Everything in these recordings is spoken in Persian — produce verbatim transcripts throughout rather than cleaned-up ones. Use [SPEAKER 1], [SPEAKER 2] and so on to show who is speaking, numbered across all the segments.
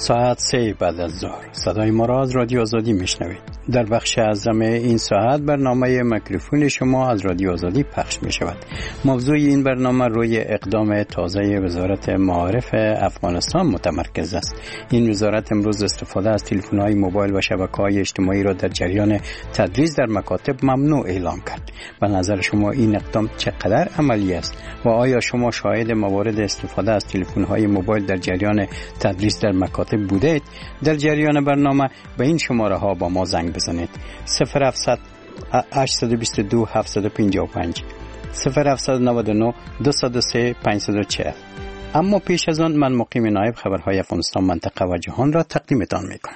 [SPEAKER 1] ساعت سه بعد از ظهر صدای ما را از رادیو آزادی میشنوید. در بخش اعظم این ساعت برنامه میکروفون شما از رادیو آزادی پخش می شود. موضوع این برنامه روی اقدام تازه وزارت معارف افغانستان متمرکز است. این وزارت امروز استفاده از تلفن‌های موبایل و شبکه‌های اجتماعی را در جریان تدریس در مکاتب ممنوع اعلام کرد. به نظر شما این اقدام چقدر عملی است و آیا شما شاهد موارد استفاده از تلفن‌های موبایل در جریان تدریس در مکاتب بودید؟ در جریان برنامه به این شماره ها با ما زنگ بزنید: صفر هفتصد هشتصد و بیست و دو هفتصد و پنجاه و پنج، صفر هفتصد و نود و نه دویست و سه پانصد و چهل. اما پیش از آن من مقیم نایب خبرهای افغانستان منطقه و جهان را تقدیمتان میکنم.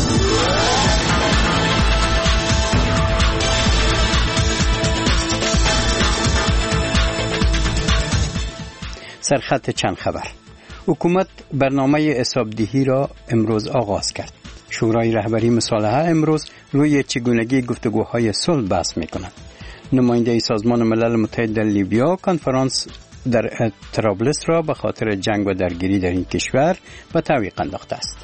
[SPEAKER 1] سرخط چند خبر. حکومت برنامه حسابدهی را امروز آغاز کرد. شورای رهبری مصالحه امروز روی چگونگی گفتگوهای صلح بحث می‌کند. نماینده سازمان ملل متحد در لیبیا کنفرانس در طرابلس را به خاطر جنگ و درگیری در این کشور به تعویق انداخته است.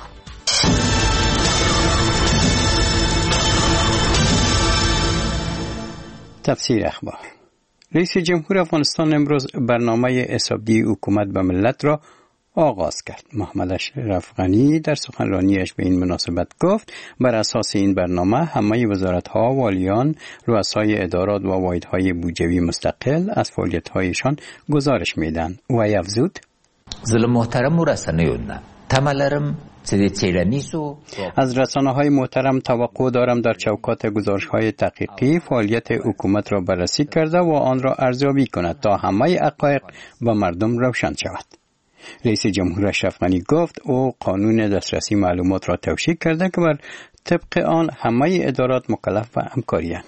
[SPEAKER 1] تفسیر اخبار. رئیس جمهور افغانستان امروز برنامه حسابدهی حکومت به ملت را آغاز کرد. محمد اشرف غنی در سخنرانیش به این مناسبت گفت بر اساس این برنامه همه وزارت‌ها، والیان، رؤسای ادارات و واحدهای بودجوی مستقل از فعالیت‌هایشان گزارش میدن. و افزود:
[SPEAKER 2] زل محترم و رسانه‌یون تملرم از
[SPEAKER 1] رسانه‌های محترم توقع دارم در چوکات گزارش‌های تحقیقی فعالیت حکومت را بررسی کرده و آن را ارزیابی کند تا همه حقایق به مردم روشن شود. رئیس جمهور اشرف غنی گفت او قانون دسترسی معلومات را توشیح کرده که بر طبق آن همه ادارات مکلف به همکاری‌اند.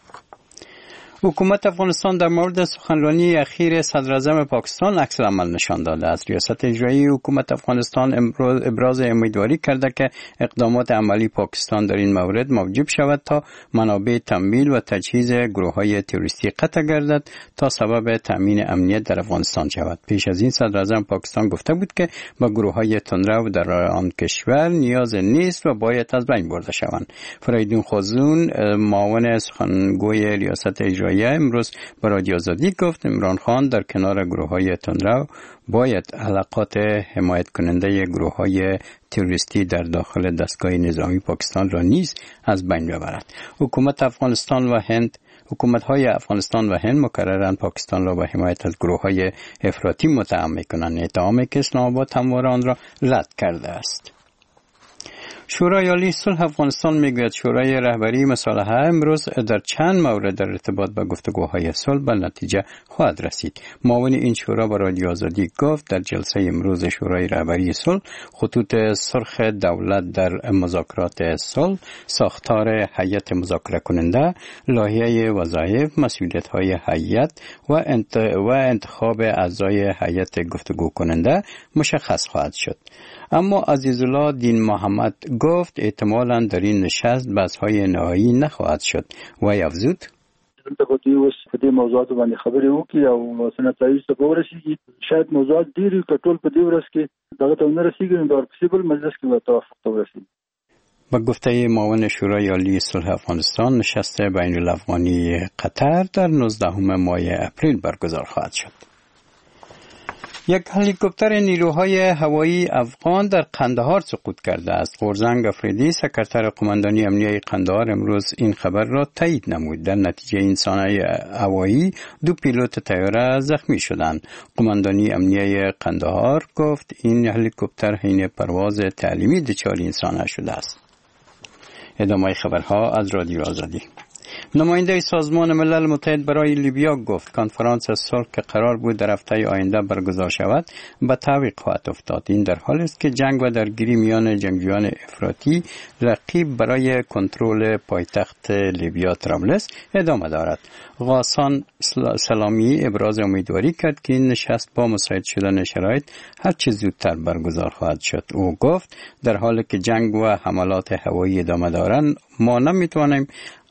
[SPEAKER 1] حکومت افغانستان در مورد سخنرانی اخیر صدراعظم پاکستان عکس العمل نشان داده است. ریاست اجرایی حکومت افغانستان امروز ابراز امیدواری کرده که اقدامات عملی پاکستان در این مورد موجب شود تا منابع تمویل و تجهیز گروه‌های تروریستی قطع گردد تا سبب تامین امنیت در افغانستان شود. پیش از این صدراعظم پاکستان گفته بود که با گروه‌های تندرو در آن کشور نیاز نیست و باید از بین برده شوند. فریدون خازون معاون سخنگوی ریاست اجرایی امروز به رادیو آزادی گفت عمران خان در کنار گروه‌های تندرو باید علاقات حمایت کننده گروه‌های تروریستی در داخل دستگاه نظامی پاکستان را نیز از بین ببرد. حکومت افغانستان و هند حکومت‌های افغانستان و هند مکرراً پاکستان را به حمایت از گروه‌های افراطی متهم می‌کنند، اتهامی که اسلام آباد همواره آن را رد کرده است. شورای عالی صلح افغانستان میگوید شورای رهبری مصالحه امروز در چند مورد در ارتباط با گفتگوهای صلح به نتیجه خواهد رسید. معاون این شورا به رادیو آزادی گفت در جلسه امروز شورای رهبری صلح خطوط سرخ دولت در مذاکرات صلح، ساختار هیئت مذاکره کننده، لایحه وظایف، مسئولیت‌های هیئت و انت... و انتخاب اعضای هیئت گفتگو کننده مشخص خواهد شد. اما عزیزالله دین محمد گفت احتمالاً در این نشست بحث‌های نهایی نخواهد شد. و افزود:
[SPEAKER 3] دلته په دې اوس په دې موضوعاتو باندې خبرې وکړي او سنتایي ته ورسیږي. شاید موضوعات ډېر که ټول په دې ورځ کې دغه ته ونرسیږي نو د ورپسې بل مجلس کې به توافق ته ورسیږي.
[SPEAKER 1] با گفته معاون شورای عالی صلح افغانستان نشست بین الافغانی قطر در نوزدهم ماه اپریل برگزار خواهد شد. یک هلیکوپتر نیروهای هوایی افغان در قندهار سقوط کرده است. قرزنگ افریدی سکرتر قماندانی امنیه قندهار امروز این خبر را تایید نمود. در نتیجه این صنایع هوایی دو پیلوت طیاره زخمی شدند. قماندانی امنیه قندهار گفت این هلیکوپتر حین پرواز تعلیمی دچار این صنایع شده است. ادامه خبرها از رادیو آزادی. نماینده سازمان ملل متحد برای لیبیا گفت کنفرانس صلح که قرار بود در هفته آینده برگزار شود به تعویق خواهد افتاد. این در حالی است که جنگ و درگیری میان جنگجویان افراطی رقیب برای کنترل پایتخت لیبیا طرابلس ادامه دارد. غاسان سلامی ابراز امیدواری کرد که این نشست با مساعد شدن شرایط هر چه زودتر برگزار خواهد شد. او گفت در حالی که جنگ و حملات هوایی ادامه دارند ما نمیتوانیم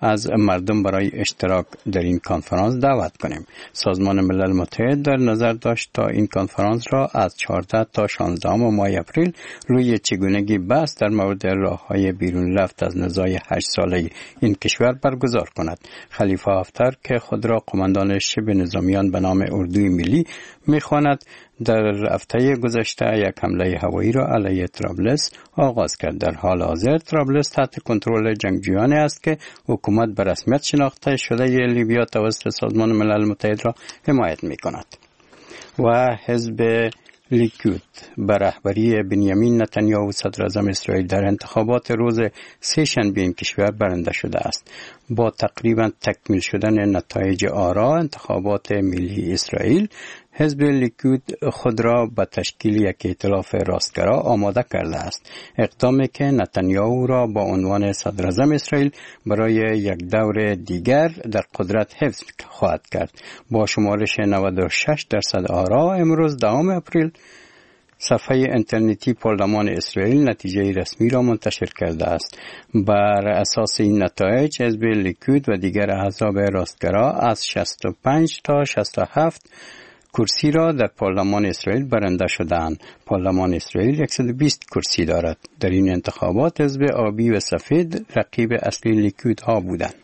[SPEAKER 1] از مردم برای اشتراک در این کنفرانس دعوت کنیم. سازمان ملل متحد در نظر داشت تا این کنفرانس را از چهارده تا شانزده ماه اپریل روی چگونگی بحث در مورد راه‌های بیرون رفت از نزاع هشت ساله این کشور برگزار کند. خلیفه حفتر که خود را قماندان شبه نظامیان به نام اردوی ملی می‌خواند، در هفته گذشته یک حمله هوایی را علیه طرابلس آغاز کرد. در حال حاضر طرابلس تحت کنترل جنگجویانی است که حکومت به رسمیت شناخته شده لیبیا توسط سازمان ملل متحد را حمایت می‌کند. و حزب لیکود به رهبری بنیامین نتانیاهو صدر اعظم اسرائیل در انتخابات روز سه شنبه این کشور برنده شده است. با تقریبا تکمیل شدن نتایج آرا انتخابات ملی اسرائیل، حزب لیکود خود را به تشکیل یک ائتلاف راستگرا آماده کرده است. اقدامی که نتانیاهو را با عنوان صدر اعظم اسرائیل برای یک دور دیگر در قدرت حفظ خواهد کرد. با شمارش نود و شش درصد آرا امروز دهم اپریل صفحه اینترنتی پارلمان اسرائیل نتیجه رسمی را منتشر کرده است. بر اساس این نتایج حزب لیکود و دیگر احزاب راستگرا از شصت و پنج تا شصت و هفت کرسی را در پارلمان اسرائیل برنده شدند. پارلمان اسرائیل صد و بیست کرسی دارد. در این انتخابات حزب آبی و سفید رقیب اصلی لیکود ها بودند.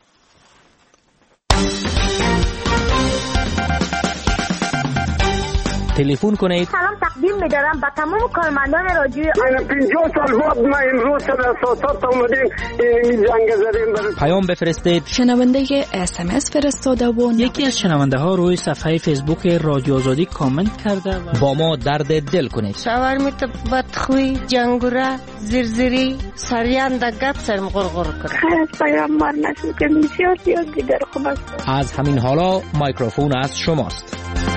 [SPEAKER 4] تلفن کنید.
[SPEAKER 5] سلام تقدیم می‌دارم به تمام کارمندان رادیو.
[SPEAKER 6] من پنجاه سال بعد ما امروز در اساسات اومدیم این جنگ زدیم.
[SPEAKER 4] پیام بفرستید.
[SPEAKER 7] شنونده اس ام اس فرستاده و
[SPEAKER 4] یکی از شنونده ها روی صفحه فیسبوک رادیو آزادی کامنت کرده و با ما درد دل کنید.
[SPEAKER 8] شاور میت بدخوی جنگوره زرزری سریان دگت سرم غرغر کرد.
[SPEAKER 5] خیر پیام مار نشد که بسیار زیاد دیگر خوب است.
[SPEAKER 4] از همین حالا میکروفون از شماست.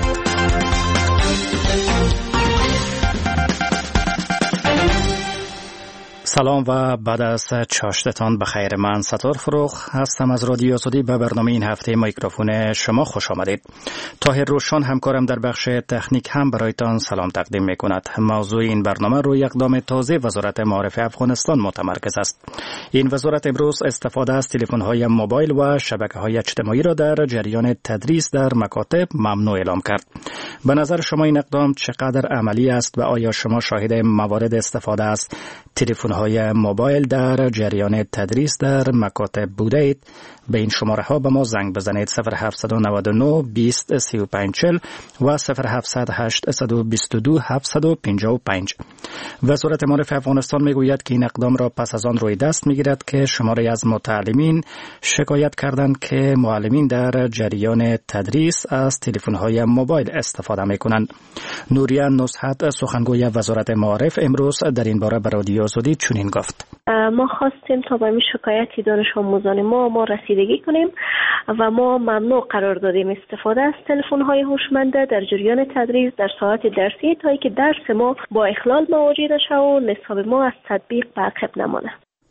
[SPEAKER 9] سلام و بعد از چاشتتان بخیر. من ستار فروخ هستم از رادیو آزادی. به برنامه این هفته میکروفون شما خوش آمدید. طاهر روشن همکارم در بخش تکنیک هم برایتان سلام تقدیم می کند. موضوع این برنامه روی اقدام تازه وزارت معارف افغانستان متمرکز است. این وزارت امروز استفاده از تلفن‌های موبایل و شبکه‌های اجتماعی را در جریان تدریس در مکاتب ممنوع اعلام کرد. به نظر شما این اقدام چقدر عملی است و آیا شما شاهد موارد استفاده از تلفن‌های موبایل در جریان تدریس در مکاتب بوده اید؟ به این شماره ها به ما زنگ بزنید. صفر هفت نه نه بیست سی و پنج چهل و صفر هفت هشت دو دو هفت پنج پنج. وزارت معارف افغانستان میگوید که این اقدام را پس از آن روی دست میگیرد که شماری از متعلمین شکایت کردند که معلمین در جریان تدریس از تلفن‌های موبایل استفاده میکنند. نوریا نصحت سخنگوی وزارت معارف امروز در این باره به رادیو آزادی چنین گفت:
[SPEAKER 10] ما خواستیم تا به این شکایتی دانش آموزان ما ما رسیدگی کنیم و ما ممنوع قرار دادیم استفاده از تلفن‌های هوشمند در جریان تدریس در ساعت درسی تا اینکه درس ما با اخلال مواجه نشه و نصاب ما از تطبیق به عقب نمانه.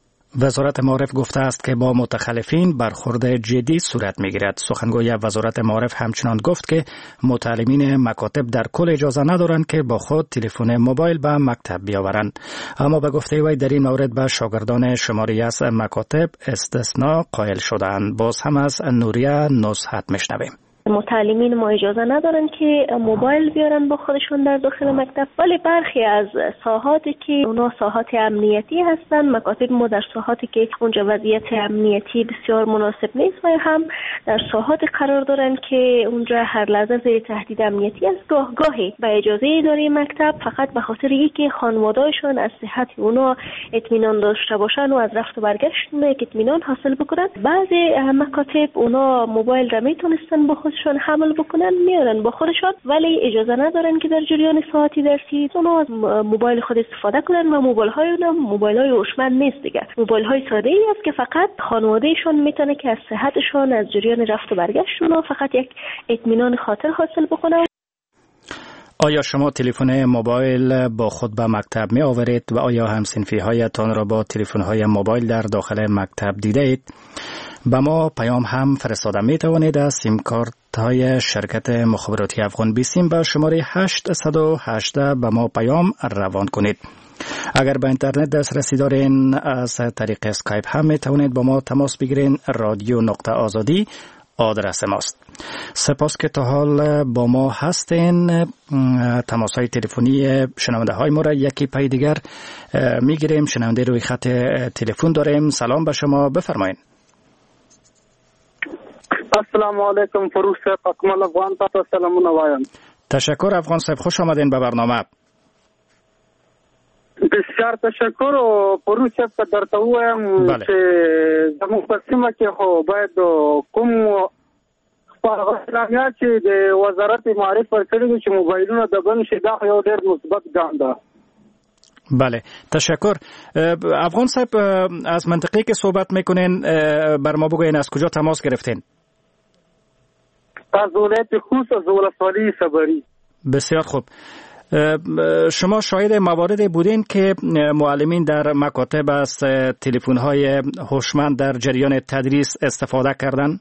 [SPEAKER 9] وزارت معارف گفته است که با متخلفین برخورد جدی صورت میگیرد. سخنگوی وزارت معارف همچنان گفت که متعلمین مکاتب در کل اجازه ندارند که با خود تلفن موبایل به مکتب بیاورند، اما به گفته وی در این مورد به شاگردان شماری از مکاتب استثناء قائل شدند. باز هم از نوریا نصحت میشنویم.
[SPEAKER 10] متعلمین ما اجازه ندارن که موبایل بیارن با خودشون در داخل مکتب، ولی برخی از ساحاتی که اونا ساحات امنیتی هستن، مکاتب ما در ساحاتی که اونجا وضعیت امنیتی بسیار مناسب نیست و هم در ساحاتی قرار دارن که اونجا هر لحظه زیر تهدید امنیتی است، گاه گاهی به اجازه اداره مکتب فقط به خاطر اینکه خانواده‌شون از صحت اونا اطمینان داشته باشن و از رفت و برگشت یک اطمینان حاصل بکنن، بعضی مکاتب اونا موبایل را میتونستن با خودشون حمل بکنن میارن با خودشون، ولی اجازه ندارن که در جریان ساعتی درسی اونا از موبایل خود استفاده کنن و موبایل های اونا موبایل های هوشمند نیست دیگه، موبایل های ساده ای است که فقط خانوادهشون میتونه که از صحتشون از جریان رفت و برگشت اونا فقط یک اطمینان خاطر حاصل بکنن.
[SPEAKER 9] آیا شما تلفن موبایل با خود به مکتب می آورید و آیا همسنفی هایتان را با تلفن های موبایل در داخل مکتب دیده اید؟ به ما پیام هم فرستاده می توانید. از سیم کارت های شرکت مخابراتی افغان بیسیم به شماره هشت یک هشت به ما پیام روان کنید. اگر به اینترنت دسترسی دارین از طریق اسکایپ هم میتونید با ما تماس بگیرین. رادیو نقطه آزادی آدرس ماست. سپاس که تا حال با ما هستین. تماس های تلفنی شنونده های ما را یکی پای دیگر میگیریم. شنونده روی خط تلفن داریم. سلام به شما، بفرمایید.
[SPEAKER 11] السلام علیکم فروش صاحب، اکمل افغان تاسو سلامونه وایم.
[SPEAKER 9] تشکر افغان صاحب، خوش آمدین به برنامه.
[SPEAKER 11] بسیار تشکر. او فروش صاحب ته درته وایم چې زموږ په سیمه کې خو باید کوم اعلامیه چې د وزارت معارف ورکړي دي چې موبایلونه د بند شي، دا یو ډېر مثبت ګام ده.
[SPEAKER 9] بله تشکر. افغان صاحب از منطقه‌ای که صحبت میکنین بر ما بگوین از کجا تماس گرفتین؟
[SPEAKER 11] از ولایت خوست، از ولسوالی صبری.
[SPEAKER 9] بسیار خوب. شما شاهد مواردی بودین که معلمین در مکاتب از تلفن‌های هوشمند در جریان تدریس استفاده کردن؟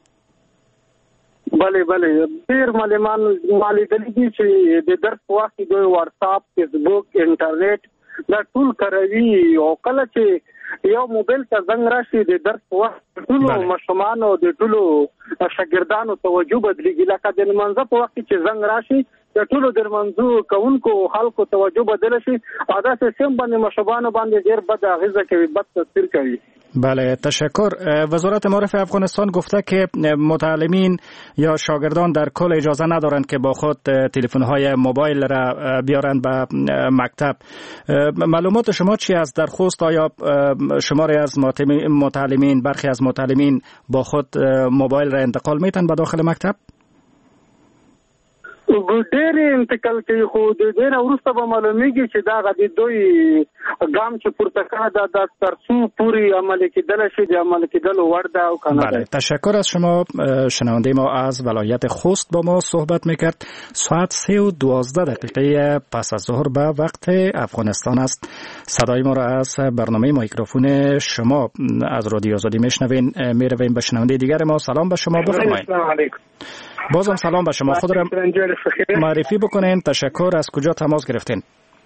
[SPEAKER 11] بله بله، ډیر معلمان معلمان دي چې د درس وخت دوی واتساپ، فیسبوک، انټرنیټ دا ټول کاروي او کله چې یو موبایل ته زنګ راشي د درس وخت ټول مشمانو د ټول شاګردانو توجه بدلېږي. لکه د منځه په وخت چې زنګ راشي د ټول د منځو کوونکو خلکو توجه بدل شي، او دا سیستم باندې مشبانو باندې ډیر بد اغیزه کوي، بد تاثیر کوي.
[SPEAKER 9] بله تشکر. وزارت معارف افغانستان گفته که متعلمین یا شاگردان در کل اجازه ندارند که با خود تلفن‌های موبایل را بیارند به مکتب. معلومات شما چی است در خوست؟ آیا شماری از متعلمین، برخی از متعلمین با خود موبایل را انتقال میتن به داخل مکتب؟
[SPEAKER 11] ډېر انتقال کوي، خو د دې نه وروسته به معلومیږي چې دا د دوی ګام چې پورته کړه دا د ترڅو پوری عمل کېدل شي، د عمل کېدلو وړ ده او کنه.
[SPEAKER 9] بله تشکر از شما. شنونده ما از ولایت خوست با ما صحبت میکرد. ساعت سه و دوازده دقیقه پس از ظهر به وقت افغانستان است. صدای ما را از برنامه میکروفون شما از رادیو آزادی میشنوین. میرویم به شنونده دیگر ما. سلام به شما، بفرمایید.
[SPEAKER 11] سلام علیکم.
[SPEAKER 9] بازم سلام به شما. خود را معرفی بکنین. تشکر. از کجا تماس گرفتین؟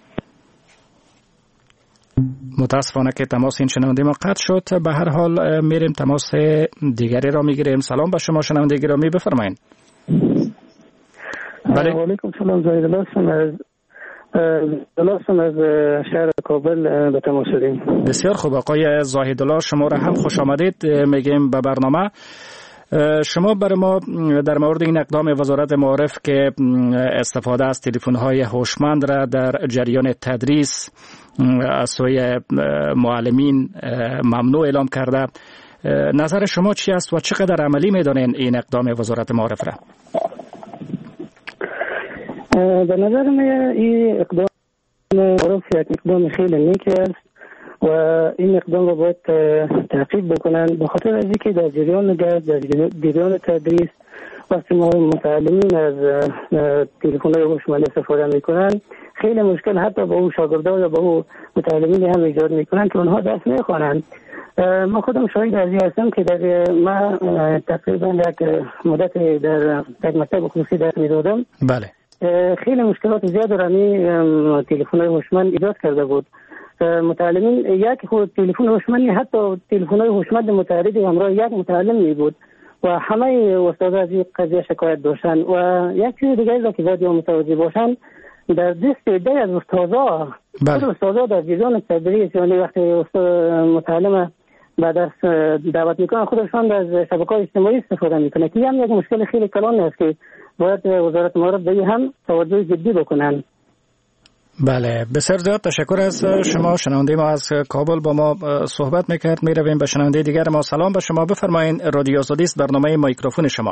[SPEAKER 9] متاسفانه که تماس این شنونده ما قطع شد. به هر حال میریم تماس دیگری را میگیریم. سلام به شما شنونده گرامی، بفرمایین.
[SPEAKER 12] بله. علیکم سلام. زاهد الله هستم از دلستان از شهر کابل به تماس شدیم.
[SPEAKER 9] بسیار خوب آقای زاهد الله، شما را هم خوش آمدید میگیم به برنامه. شما برای ما در مورد این اقدام وزارت معارف که استفاده از تلفن‌های هوشمند را در جریان تدریس از سوی معلمین ممنوع اعلام کرده، نظر شما چی است و چقدر عملی می‌دانید این اقدام وزارت معارف را؟
[SPEAKER 12] به نظر من این اقدام معارف یک اقدام خیلی نیکی است و این اقدام رو باید تعقیب بکنن، به خاطر از اینکه در جریان درس، در جریان تدریس وقتی ما متعلمین از تلفن‌های هوشمند استفاده میکنن خیلی مشکل حتی با اون شاگردان یا با اون متعلمین هم ایجاد میکنن که اونها درس نمیخوانند. ما خودم شاهد از این هستم که در ما تقریبا یک مدت در یک مکتب خصوصی درس میدادم.
[SPEAKER 9] بله.
[SPEAKER 12] خیلی مشکلات زیاد را می تلفن‌های هوشمند ایجاد کرده بود. متعلمین یک خود تلفن هوشمند، حتی تلفن‌های هوشمند متعددی همراه یک متعلم می بود و همه استادا از این قضیه شکایت داشتن. و یک چیز دیگه است که باید متوجه باشن، در دست عده از استادا
[SPEAKER 9] بله.
[SPEAKER 12] استادا در جریان تدریس، یعنی وقتی متعلم به درس دعوت میکنن خودشان از شبکه‌های اجتماعی استفاده میکنه که هم یک مشکل خیلی کلان است که باید وزارت معارف به هم توجه جدی بکنن.
[SPEAKER 9] بله بسیار زیاد تشکر از شما. شنونده ما از کابل با ما صحبت میکرد. میرویم به شنونده دیگر ما. سلام به شما، بفرمایید. رادیو آزادی است، برنامه میکروفون شما.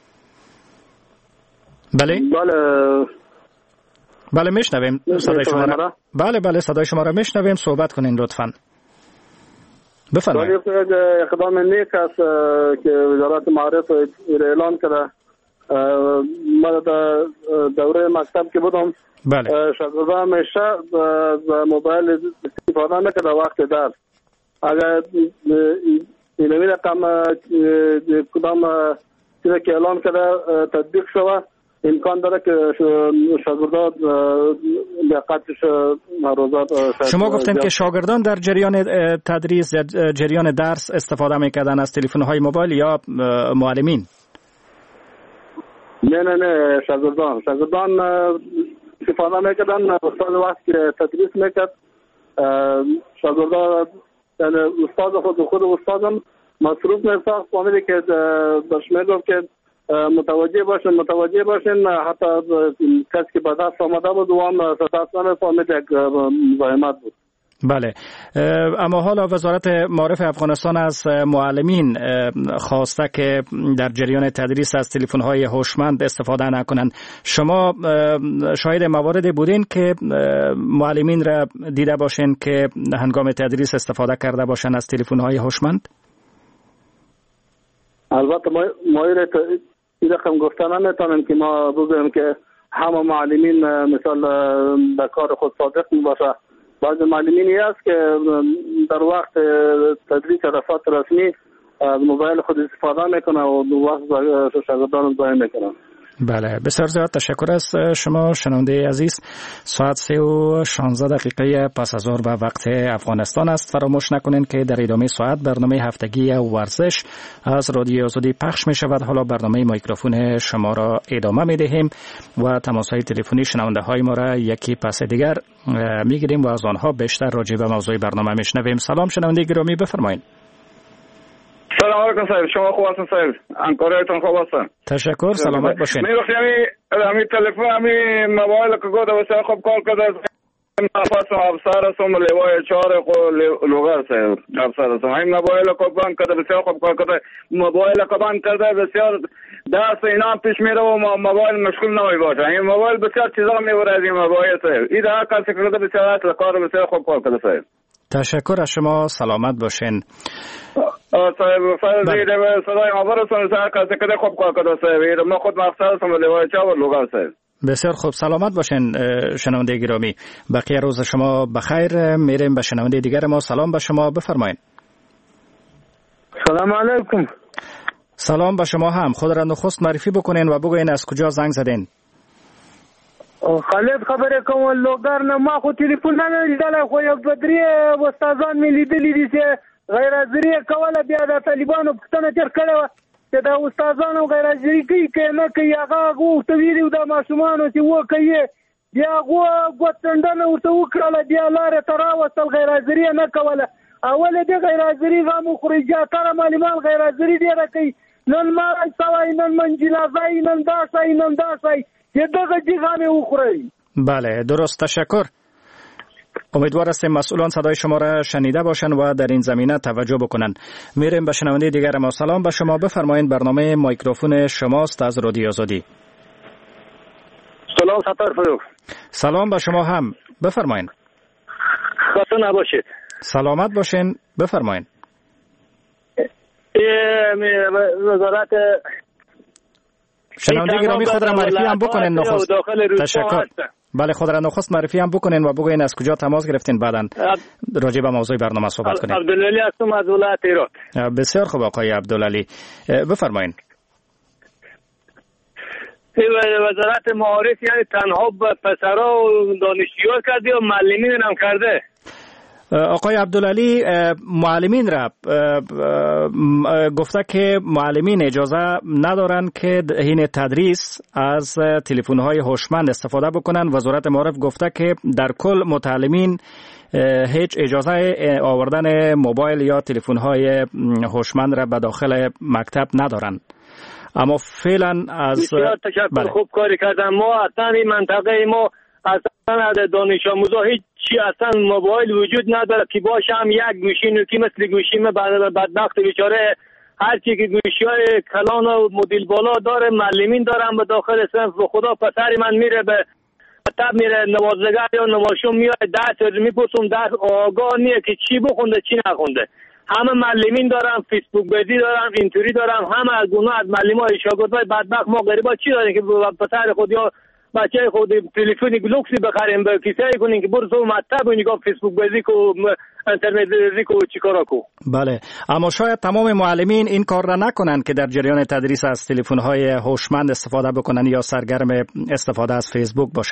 [SPEAKER 9] بله
[SPEAKER 11] بله
[SPEAKER 9] بله میشنویم صدای شما را. بله بله صدای شما را میشنویم، صحبت کنین لطفاً. بفرمایید.
[SPEAKER 11] اقدام نیک است که وزارت معارف اعلان کرده. من در دوره مکتب که بودم
[SPEAKER 9] بله
[SPEAKER 11] شاگردان همیشه از موبایل استفاده نکرده وقت درس. اگر این رقم کدام چیزی که اعلان کرده تطبیق شود امکان داره که شاگردان دقتش روزات.
[SPEAKER 9] شما گفتیم که شاگردان در جریان تدریس یا جریان درس استفاده میکردن از تلفن‌های موبایل یا معلمین؟
[SPEAKER 11] نه نه نه شاگردان شاگردان استفاده میکردن. استاد وقتی تدریس میکرد شاگردان یعنی استاد خود خود استادم مصروف نساخت فهمیده که برش میگفت که متوجه باشن متوجه باشن حتی کسی که به دست آمده بود و هم دست نفهمید یک مزاحمت بود.
[SPEAKER 9] بله، اما حالا وزارت معارف افغانستان از معلمین خواسته که در جریان تدریس از تلفن‌های هوشمند استفاده نکنند. شما شاهد مواردی بودین که معلمین را دیده باشین که هنگام تدریس استفاده کرده باشند از تلفن‌های هوشمند؟
[SPEAKER 11] البته ما ما این رقم گفتن نمیتونیم که ما بگویم که همه معلمین مثال در کار خود صادق باشه. بعض معلمینی هست که در وقت تدریس رفات رسمی از موبایل خود استفاده میکنه و دو وقت شاگردان ضایع میکنه.
[SPEAKER 9] بله، بسیار زیاد تشکر از شما شنونده عزیز. ساعت سه و شانزده دقیقه پس از ظهر و وقت افغانستان است. فراموش نکنین که در ادامه ساعت برنامه هفتگی ورزش از رادیو آزادی پخش می شود. حالا برنامه میکروفون شما را ادامه می دهیم و تماس های تلفنی شنونده های ما را یکی پس دیگر می گیریم و از آنها بیشتر راجع به موضوع برنامه می شنویم. سلام شنونده گرامی، بفرمایید.
[SPEAKER 13] سلام علیکم صاحب، شما خوب هستین صاحب؟ همکارایتون خوب هستن؟
[SPEAKER 9] تشکر، سلامت باشین.
[SPEAKER 13] می گفتم همین تلفن همین موبایل که گفت واسه خوب کار کرده نفس افسر هستم لیوای چهار لوگر صاحب افسر هستم. همین موبایل که بند کرده بسیار خوب کار کرده. موبایل که بند کرده بسیار دست اینا پیش میره و موبایل مشغول نمی باشه. این موبایل بسیار چیزا میبره از این موبایل صاحب. این در کار کرده بسیار اصل کار بسیار خوب کار کرده صاحب.
[SPEAKER 9] تشکر از شما، سلامت باشین.
[SPEAKER 13] صاحب فضل دیده و صدای آورستان سر کسی کده خوب کار کرده صاحب. ما خود مقصد هستم لیوای چهار لوگر صاحب.
[SPEAKER 9] بسیار خوب، سلامت باشین شنونده گرامی. بقیه روز شما بخیر. میریم به شنونده دیگر ما. سلام به شما، بفرمایید.
[SPEAKER 14] سلام علیکم.
[SPEAKER 9] سلام به شما هم. خود را نخست معرفی بکنین و بگوین از کجا زنگ زدین.
[SPEAKER 14] خالد خبره کوم لوګر نه ما خو ټلیفون نه لیدل خو یو بدري استادان مې لیدلې دي چې غیر حاضري کوله بیا د طالبانو پښتنه تر کړه چې دا استادانو غیر حاضري کوي کنه کوي هغه غوښته ویلو د ماشومان چې و کوي بیا غو غوتندنه ورته وکړه بیا لار تر وصل غیر حاضري نه کوله اول دې غیر حاضري غو خريجه تر معلومان غیر حاضري دی راکې نن ما سوای نن منجلا زای نن داسای نن داسای
[SPEAKER 9] بله، درست، تشکر. امیدوار هستیم مسئولان صدای شما را شنیده باشند و در این زمینه توجه بکنند. میریم به شنونده دیگر ما. سلام به شما، بفرمایید. برنامه میکروفون شماست از رادیو آزادی.
[SPEAKER 14] سلام سفر فروخ.
[SPEAKER 9] سلام به شما هم، بفرمایید.
[SPEAKER 14] خسته نباشید.
[SPEAKER 9] سلامت باشین، بفرمایید.
[SPEAKER 14] وزارت
[SPEAKER 9] شنونده گرامی خود را معرفی هم بکنین نخست. تشکر. بله، خود را نخست معرفی هم بکنین و بگوین از کجا تماس گرفتین بعداً راجع به موضوع برنامه صحبت کنیم.
[SPEAKER 14] عبدالعلی هستم از ولایت هرات.
[SPEAKER 9] بسیار خوب آقای عبدالعلی، بفرمایید.
[SPEAKER 14] وزارت معارف یعنی تنها پسرا و دانشجوها کرده یا معلمین هم کرده؟
[SPEAKER 9] آقای عبدالعلی معلمین را گفته که معلمین اجازه ندارن که حین تدریس از تلفن‌های هوشمند استفاده بکنن. وزارت معارف گفته که در کل متعلمین هیچ اجازه آوردن موبایل یا تلفن‌های هوشمند را به داخل مکتب ندارن. اما فعلا از
[SPEAKER 14] بسیار تشکر، بله. خوب کاری کردن. ما اصلا این منطقه ما اصلا دانش آموزا هیچ چی اصلا موبایل وجود نداره که باشه هم یک گوشی نوکی مثل گوشی ما بدبخت بیچاره هر چی که گوشی های کلان و مدل بالا داره معلمین دارن به داخل صنف. به خدا پسری من میره به مکتب میره نوازنگر یا نواشون میاد درس میپرسم درس آگاه نیه که چی بخونده چی نخونده. همه معلمین دارن، فیسبوک بدی دارن، اینطوری دارن. همه از گناه از معلمای شاگردای بدبخت ما غریبا چی داریم که پسر خود یا بچه خود تلفن لوکسی بخریم به کیسه کنیم که برو مطلب و نگاه فیسبوک بازی کو اینترنت بازی کو چیکارا کو.
[SPEAKER 9] بله، اما شاید تمام معلمین این کار را نکنن که در جریان تدریس از تلفن‌های هوشمند استفاده بکنن یا سرگرم استفاده از فیسبوک باشن.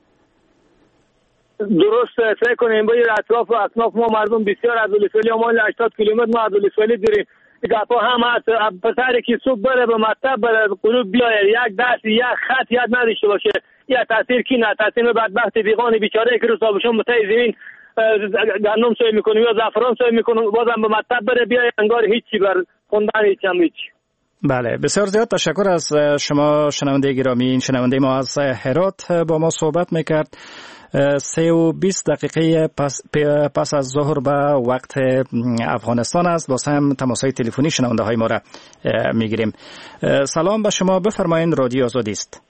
[SPEAKER 14] درست سعی کنیم با اطراف و اطراف ما مردم بسیار از ولسوالی ما هشتاد کیلومتر ما از ولسوالی داریم. گپا هم از پسر که صبح بره به مکتب بره کلوب بیاید یک دست یک خط یاد نداشته باشه یا تاثیر کی نه تاثیر بدبخت دیوان بیچاره که روز تابستون متای زمین گندم سوی میکنه یا زعفران سوی میکنه بازم به مکتب بره بیاید انگار هیچی بر خوندن هیچ هم هیچ.
[SPEAKER 9] بله، بسیار زیاد تشکر از شما شنونده گرامی. این شنونده ما از هرات با ما صحبت میکرد. سه و بیست دقیقه پس, پس از ظهر به وقت افغانستان است. واسه هم تماسهای تلفنی شنونده های ما را میگیریم. سلام به شما، بفرمایید، رادیو آزادی است.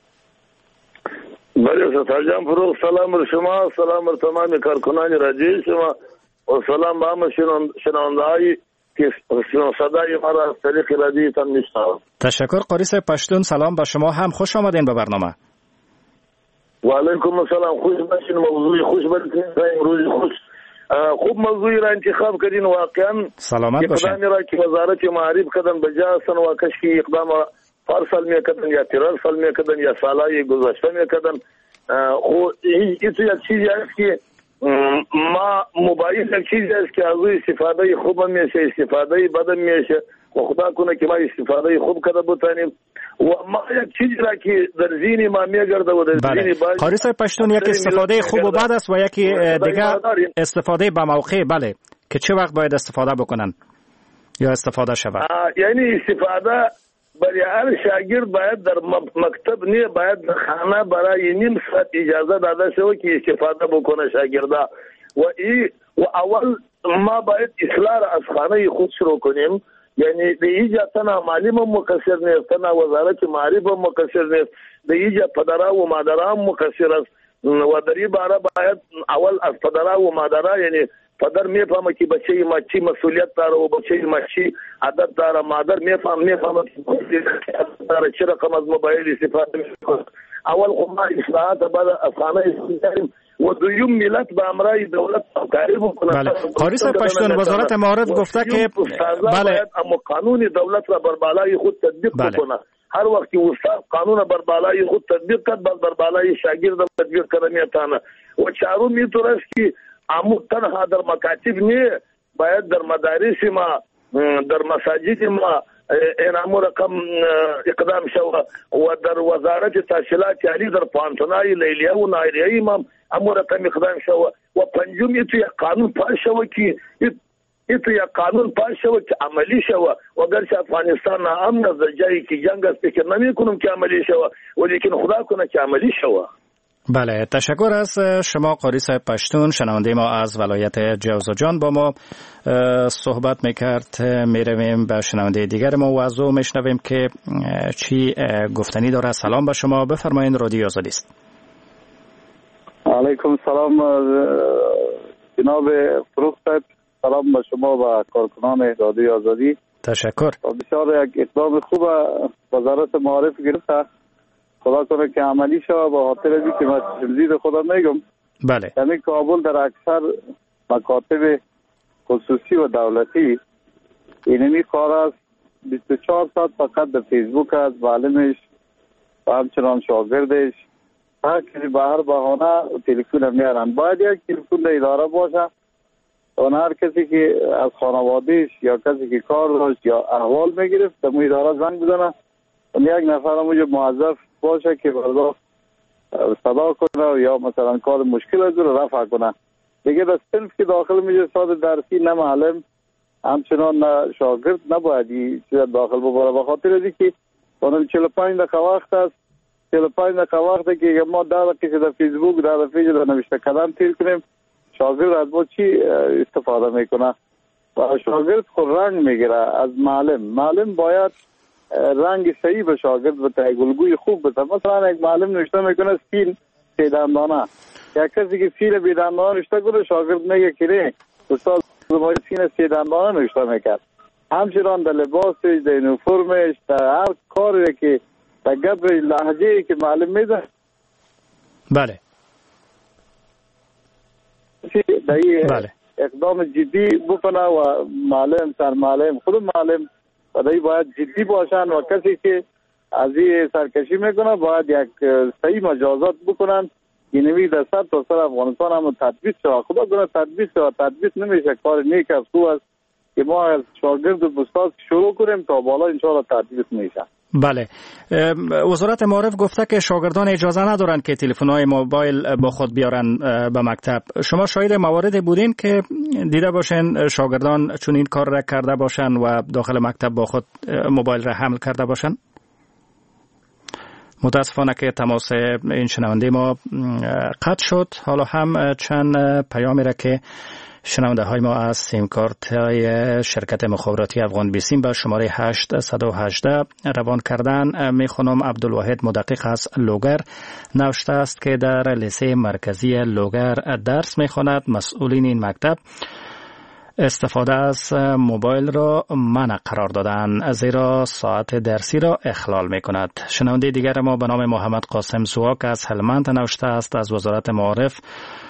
[SPEAKER 15] بله سترجم فروغ، سلام بر شما، سلام بر تمام کارکنان رادیو شما و سلام به همه شنونده های که صدای ما را از طریق رادیو تان میشنوند.
[SPEAKER 9] تشکر. قاری صاحب پشتون، سلام به شما هم، خوش آمدین به برنامه.
[SPEAKER 15] و علیکم السلام، خوش باشین، موضوع خوش باشین، امروز خوش خوب موضوعی را انتخاب کردین. واقعا
[SPEAKER 9] سلامت باشین.
[SPEAKER 15] اقدامی را که وزارت معارف کردن بجا سن و کشکی اقدام پارسال میکردن یا تیرار سال میکردن یا سالهای گذشته میکردن. خو این یک چیزی است که ما موبایل یک چیزی است که از استفاده خوب میشه، استفاده بد میشه و خدا کنه که ما استفاده خوب کرده بتانیم. و ما یک چیزی را که در ذهن ما میگرده و در ذهن باز
[SPEAKER 9] قاری صاحب پشتون یک استفاده خوب و بد است و یکی دیگه استفاده به موقع. بله، که چه وقت باید استفاده بکنن یا استفاده شود.
[SPEAKER 15] یعنی استفاده برای هر شاگرد باید در مکتب نه، باید در خانه برای نیم ساعت اجازه داده شود که استفاده بکنه شاگردا. و ای و اول ما باید اصلاح از خانه خود شروع کنیم. یعنی د ایجا تنها معلم مقصر نیست، تنها وزارت معارف مقصر نیست، د ایجا پدرها و مادرها مقصر است. و در این باره باید اول از پدرها و مادرها، یعنی پدر میفهمه که بچه ما چی مسئولیت داره و بچه ما چی عادت داره، مادر میفهم میفهمه که چه رقم از موبایل استفاده میکنه. اول خب ما اصلاحات بعد از خانه استفاده و دویم ملت به امرای دولت همکاری بکنه.
[SPEAKER 9] بله، قاری صاحب پشتون، وزارت معارف گفته که
[SPEAKER 15] بله اما قانون دولت را بر بالای خود تطبیق بکنه. هر وقت که استاد قانون بر بالای خود تطبیق کرد، بعد بر بالای شاگرد تطبیق کردن میتونه. و چهارم اینطور است که امو تنها در مکاتب نه، باید در مدارس ما، در مساجد ما این امو رقم اقدام شود و در وزارت تحصیلات عالی در پانتونای لیلیه و نایریه امام امو رقم اقدام شود. و پنجم ایتو یک قانون پاس شود که ایتو یک قانون پاس شود که عملی شود. و اگرچه افغانستان امن از جایی که جنگ است فکر نمی کنم که عملی شود، ولیکن خدا کنه که عملی شود.
[SPEAKER 9] بله، تشکر از شما قاری صاحب پشتون. شنونده ما از ولایت جوزجان با ما صحبت میکرد. میرویم به شنونده دیگر ما و از او میشنویم که چی گفتنی داره. سلام به شما، بفرمایید، رادیو آزادی است.
[SPEAKER 16] علیکم سلام جناب فروغ صاحب، سلام به شما و کارکنان رادیو آزادی.
[SPEAKER 9] تشکر.
[SPEAKER 16] بسیار یک اقدام خوب وزارت معارف گرفته، خدا کنه که عملی شود. با خاطر از اینکه من تمدید خدا میگم،
[SPEAKER 9] بله،
[SPEAKER 16] یعنی کابل در اکثر مکاتب خصوصی و دولتی اینمی کار است بیست و چهار ساعت فقط در فیسبوک است، معلمش و همچنان شاگردش هر کسی به هر بهانه تلفن میارن. باید یک تلفن در اداره باشه و هر کسی که از خانوادهش یا کسی که کار داشت یا احوال میگرفت در مو اداره زنگ بزنه و یک نفر همونجا موظف باشه که بردا صدا کنه یا مثلا کار مشکل از رو رفع کنه. دیگه در صنف که داخل میشه ساعت درسی نه معلم همچنان نه شاگرد نباید این چیز داخل بباره. بخاطر از اینکه اونم چهل و پنج دقیقه وقت است، چهل و پنج دقیقه وقت که ما ده دقیقه در فیسبوک ده دقیقه در نوشته کردن تیر کنیم، شاگرد از ما چی استفاده میکنه؟ و شاگرد خود رنگ میگیره از معلم. معلم باید رنگ صحیح به شاگرد بده، گلگوی خوب بده. مثلا یک معلم نوشته میکنه سیل سیدندانه، یک کسی که سیل بیدندانه نوشته کنه شاگرد میگه که نه استاد ما سیل سیدندانه نوشته میکرد. همچنان در لباسش، در یونیفرمش، در هر کاری که در گپ لهجه‌ای که معلم میده
[SPEAKER 9] بله
[SPEAKER 16] بله اقدام جدی بکنه و معلم سر معلم خود معلم بدایی باید جدی باشن و کسی که از این سرکشی میکنه باید یک صحیح مجازات بکنن. اینوی در صد تا سر افغانستان هم تطبیق شد. خدا کنه تطبیق شد. تطبیق نمیشه کار نیک از خوب است که ما از شاگرد و استاد شروع کنیم تا بالا انشاءالله تطبیق میشه.
[SPEAKER 9] بله وزارت معارف گفته که شاگردان اجازه ندارن که تلفن‌های موبایل با خود بیارن به مکتب. شما شاهد مواردی بودین که دیده باشین شاگردان چون این کار را کرده باشن و داخل مکتب با خود موبایل را حمل کرده باشن؟ متاسفانه که تماس این شنونده ما قطع شد. حالا هم چند پیامی را که شنونده های ما از سیم کارت های شرکت مخابراتی افغان بیسیم به شماره هشت یک هشت روان کردن میخونم. عبدالواحد مدقق از لوگر نوشته است که در لیسه مرکزی لوگر درس میخواند. مسئولین این مکتب استفاده از موبایل را منع قرار دادن زیرا ساعت درسی را اخلال می کند. شنونده دیگر ما به نام محمد قاسم سواک از هلمند نوشته است از وزارت معارف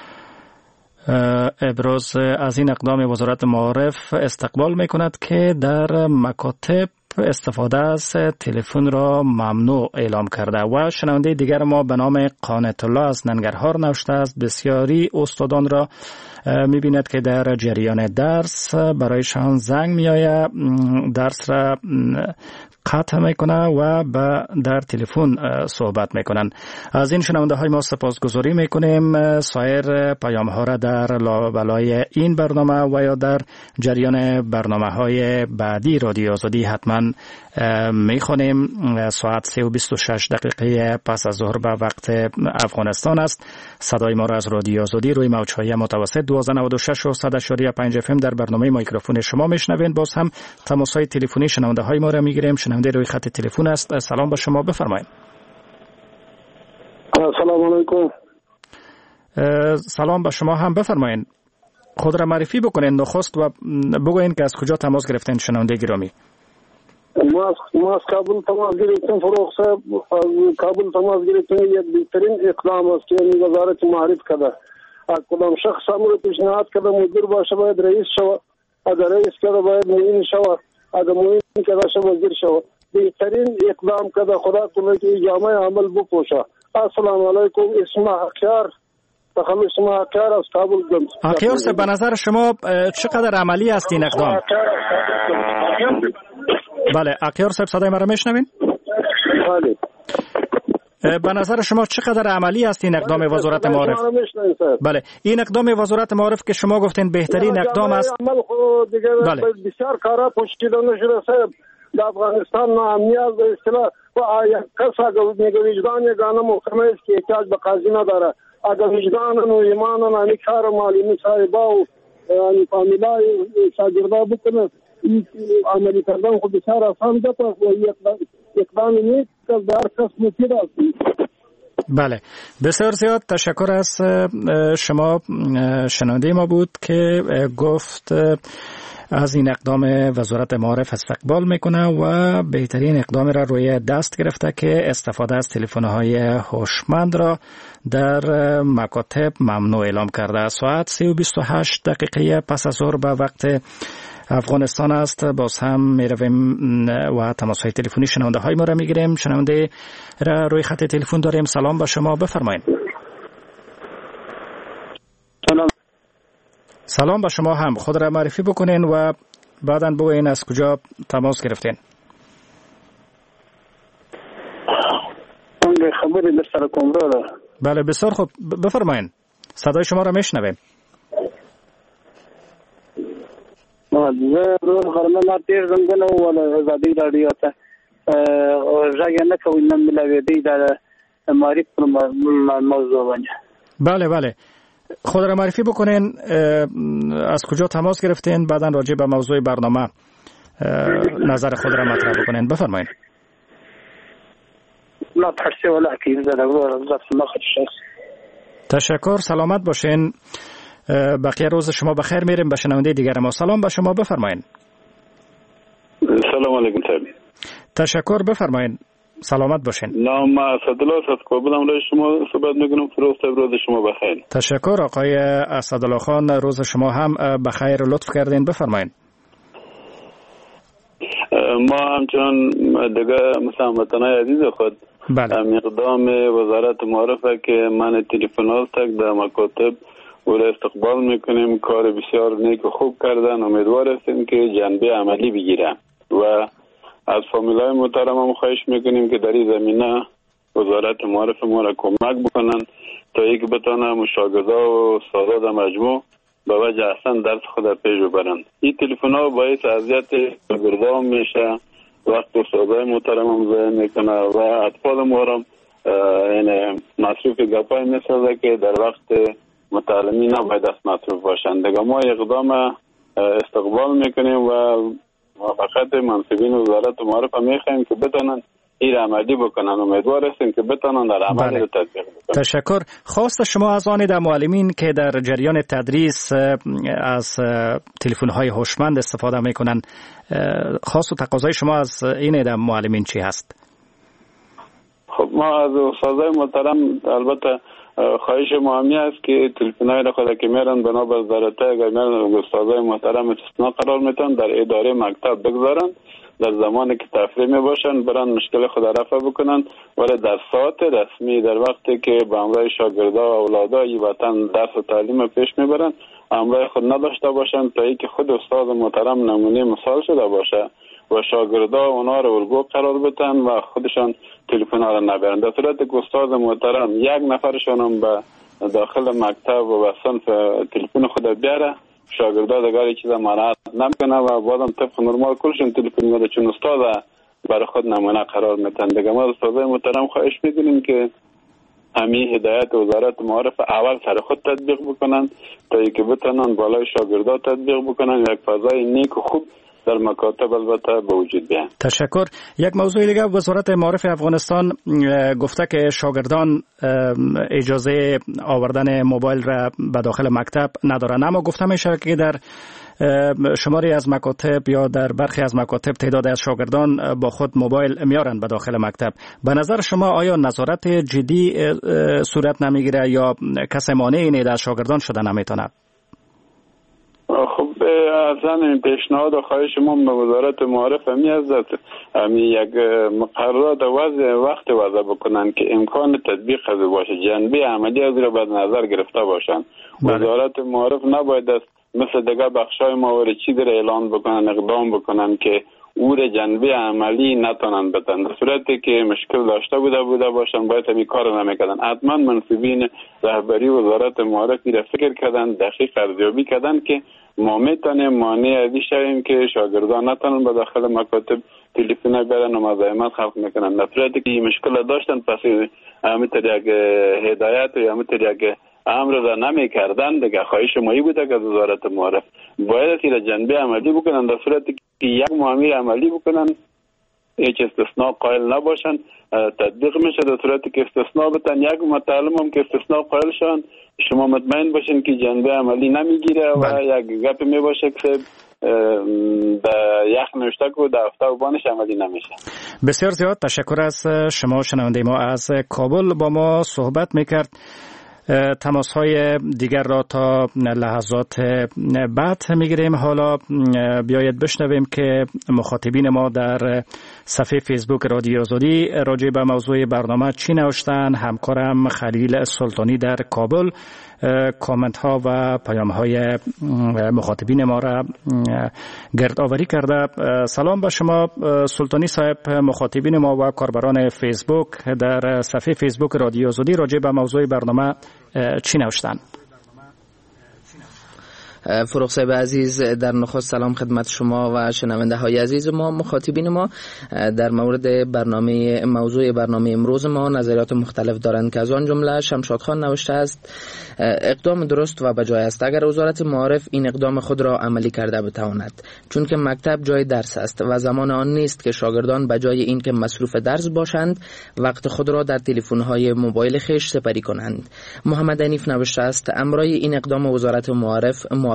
[SPEAKER 9] ابراز از این اقدام وزارت معارف استقبال می کند که در مکاتب استفاده از تلفن را ممنوع اعلام کرده. و شنونده دیگر ما به نام قانت الله از ننگرهار نوشته است بسیاری استادان را می بیند که در جریان درس برایشان زنگ می آید، درس را قطع می کنه و در تلفن صحبت می کنند. از این شنونده های ما سپاسگزاری می کنیم. سایر پیام ها را در لابلای این برنامه و یا در جریان برنامه های بعدی رادیو آزادی حتما می خونیم. ساعت سه و بیست و شش دقیقه پس از ظهر به وقت افغانستان است. صدای ما را از رادیو آزادی روی موج‌های متوسط دویست و نود و شش و صد و پنج اف ام در برنامه میکروفون شما میشنوین. باز هم تماس‌های تلفنی شنونده های ما را میگیریم. شنونده روی خط تلفن است. سلام به شما، بفرمایید.
[SPEAKER 6] سلام علیکم.
[SPEAKER 9] سلام به شما هم، بفرمایید. خود را معرفی بکنین نخست و بگوین که از کجا تماس گرفتین شنونده گرامی.
[SPEAKER 6] ما ما از کابل تماس گرفتیم. فروغ صاحب از کابل تماس گرفتیم. یک بهترین اقدام است که وزارت معارف کرده. از کدام شخص امر پیشنهاد کرده مدیر باشه باید رئیس شود. اگر رئیس کرده باید معین شود. اگر معین کرده شود وزیر شود. بهترین اقدام کرده. خدا کنه که جامعه عمل بپوشه. السلام علیکم. اسم حقیار تخلص اسم حقیار از کابل گنج.
[SPEAKER 9] حقیار صاحب به نظر شما چقدر عملی است این اقدام؟ بله حقیار صاحب صدای مرا میشنوین؟
[SPEAKER 6] بله.
[SPEAKER 9] به نظر شما چقدر عملی است این اقدام وزارت معارف؟ بله این اقدام وزارت معارف که شما گفتین بهترین اقدام است.
[SPEAKER 6] عمل خود دیگه
[SPEAKER 9] بله.
[SPEAKER 6] بسیار کارا پشتیده نشده صاحب. در افغانستان ناامنیت به اصطلاح و آیا کس اگر میگه وجدان یگانه محکمه است که احتیاج به قاضی نداره. اگر وجدان و ایمان و نمی کار معلمی صاحبا و فامیلای شاگردا بکنه عملی کردن خود بسیار آسان ده و اقدام نیست که در کس مفید است.
[SPEAKER 9] بله بسیار زیاد تشکر از شما. شنونده ما بود که گفت از این اقدام وزارت معارف استقبال میکنه و بهترین اقدام را روی دست گرفته که استفاده از تلفن‌های هوشمند را در مکاتب ممنوع اعلام کرده. ساعت سه و بیست و هشت دقیقه پس از ظهر به وقت افغانستان است. باز هم میرویم و تماس‌های تلفنی شنونده های ما را میگیریم. شنونده را روی خط تلفن داریم. سلام به شما، بفرمایید.
[SPEAKER 6] سلام.
[SPEAKER 9] سلام به شما هم. خود را معرفی بکنین و بعداً بگوین از کجا تماس گرفتین.
[SPEAKER 6] من خبری در سر کمرا.
[SPEAKER 9] بله بسیار خوب، بفرمایید. صدای شما را میشنویم.
[SPEAKER 11] زه روز غرمه لا تیر زنګنه ولا ازادي رادیو ته راځي نه کوي نن ملاوي د معرفی پر موضوع باندې.
[SPEAKER 9] بله بله خود را معرفی بکنین، از کجا تماس گرفتین، بعداً راجع به موضوع برنامه نظر خود را مطرح بکنین. بفرمایید.
[SPEAKER 11] لا تحسي ولا اكيد زاد
[SPEAKER 9] تشکر، سلامت باشین. بقیه روز شما بخیر. میریم به شنونده دیگر ما. سلام به شما، بفرمایید.
[SPEAKER 17] سلام علیکم.
[SPEAKER 9] تشکر، بفرمایید. سلامت باشین.
[SPEAKER 17] نام ما اسدالله از کابل هم روی شما صحبت میکنم. فروغ صاحب روز شما بخیر.
[SPEAKER 9] تشکر آقای اسدالله خان، روز شما هم بخیر. لطف کردین بفرمایید.
[SPEAKER 17] ما همچنان دیگه مثل هموطنای عزیز خود
[SPEAKER 9] بله.
[SPEAKER 17] اقدام وزارت معارفه که من تلفنات تک در مکاتب او را استقبال میکنیم. کار بسیار نیک و خوب کردن. امیدوار هستیم که جنبه عملی بگیره و از فامیلای محترم هم خواهش میکنیم که در این زمینه وزارت معارفه ما را کمک بکنن تا یک بتانه شاگردا و استاداد مجموع به وجه احسن درس خود پیش ببرند. این تلفن ها باعث اذیت شاگردا میشه، وقت استادای محترم هم ضایع میکنه و اطفال ما را یعنی مصروف گپای میسازه که در وقت متعلمی نباید دست مصروف باشند. دیگه ما اقدام استقبال میکنیم و موافقت منصبین وزارت معارفه میخوایم که بتونن این عملی بکنن. امیدوار هستیم که بتونن در عمل بله. تطبیق بکنن.
[SPEAKER 9] تشکر. خواست شما از آن در معلمین که در جریان تدریس از تلفن‌های هوشمند استفاده میکنن، خواست و تقاضای شما از این در معلمین چی هست؟
[SPEAKER 17] خب ما از استادای محترم البته خواهش ما همی است که تلفن‌های را خود که میرن بنا به ضرورت اگر میرن استادای محترم استثناء قرار میتن در اداره مکتب بگذارن، در زمانی که تفریح می باشن برن مشکل خود رفع بکنن، ولی در ساعت رسمی در وقتی که به همراه شاگردا و اولادای وطن درس و تعلیم پیش میبرن همراه خود نداشته باشن تا اینکه خود استاد محترم نمونه مثال شده باشه و شاگردا اونا رو الگو قرار بدن و خودشان تلفن ها رو نبرن. در صورت که استاد محترم یک نفرشان هم به داخل مکتب و به صنف تلفن خود بیاره، شاگردا دیگر چیز مراعات نمیکنه و بعدم طبق نرمال کلشون تلفن میده چون استاد برای خود نمونه قرار میتن. دیگه ما استادای محترم خواهش میکنیم که همین هدایت وزارت معارفه اول سر خود تطبیق بکنن تا اینکه بتونن بالای شاگردا تطبیق بکنن، یک فضای نیک و خوب در مکاتب البته به وجود بیاید.
[SPEAKER 9] تشکر. یک موضوع دیگه، وزارت معارف افغانستان گفته که شاگردان اجازه آوردن موبایل را به داخل مکتب ندارن، اما گفته میشه که در شماری از مکاتب یا در برخی از مکاتب تعداد از شاگردان با خود موبایل میارن به داخل مکتب. به نظر شما آیا نظارت جدی صورت نمیگیره یا کسی مانع این از شاگردان شده نمیتونه؟
[SPEAKER 17] خب اصلا این پیشنهاد و خواهش ما به وزارت معارف همی است همی یک مقررات وضع وقت وضع بکنن که امکان تطبیق از باشه، جنبه عملی از را باید نظر گرفته باشن. وزارت معارف نباید است مثل دیگه بخشای مواردی در اعلان بکنن، اقدام بکنن که او را جنبه عملی نتونن بدن. در صورتی که مشکل داشته بوده بوده باشن باید همی کار نمیکردن. حتما منصبین رهبری وزارت معارف را فکر کردن، دقیق ارزیابی کردن که ما میتونیم مانع ازی شویم که شاگردان نتونن به داخل مکاتب تلفن برن و مزاحمت خلق میکنن. در صورتی که این مشکل داشتن پس همینطور یک هدایت یا همینطور یک امر را نمی کردن دیگه. خواهش مایی بوده که از وزارت معارف باید این جنبه عملی بکنن. در صورتی که یک معامل عملی بکنن هیچ استثناء قائل نباشن تطبیق میشه. در صورتی که استثناء بتن یک متعلم هم که استثناء قائل شن شما مطمئن باشین که جنبه عملی نمیگیره و یک گپ می باشه که در یک نوشته که در هفته و بانش عملی نمیشه.
[SPEAKER 9] بسیار زیاد تشکر از شما. شنونده ما از کابل با ما صحبت میکرد. تماس های دیگر را تا لحظات بعد میگیریم. حالا بیایید بشنویم که مخاطبین ما در صفحه فیسبوک رادیو آزادی راجع به موضوع برنامه چی نوشتن. همکارم خلیل سلطانی در کابل کامنت ها و پیام های مخاطبین ما را گرد آوری کرده. سلام به شما سلطانی صاحب. مخاطبین ما و کاربران فیسبوک در صفحه فیسبوک رادیو آزادی راجع به موضوع برنامه چی نوشتن؟
[SPEAKER 18] فروغ صاحب عزیز، در نخست سلام خدمت شما و شنونده های عزیز ما. مخاطبین ما در مورد برنامه موضوع برنامه امروز ما نظریات مختلف دارند که از آن جمله شمشاد خان نوشته است اقدام درست و بجای است اگر وزارت معارف این اقدام خود را عملی کرده بتواند، چون که مکتب جای درس است و زمان آن نیست که شاگردان بجای این که مصروف درس باشند وقت خود را در تلفن‌های موبایل خویش سپری کنند. محمد حنیف نوشته است امرای این اقدام وزارت معارف موافق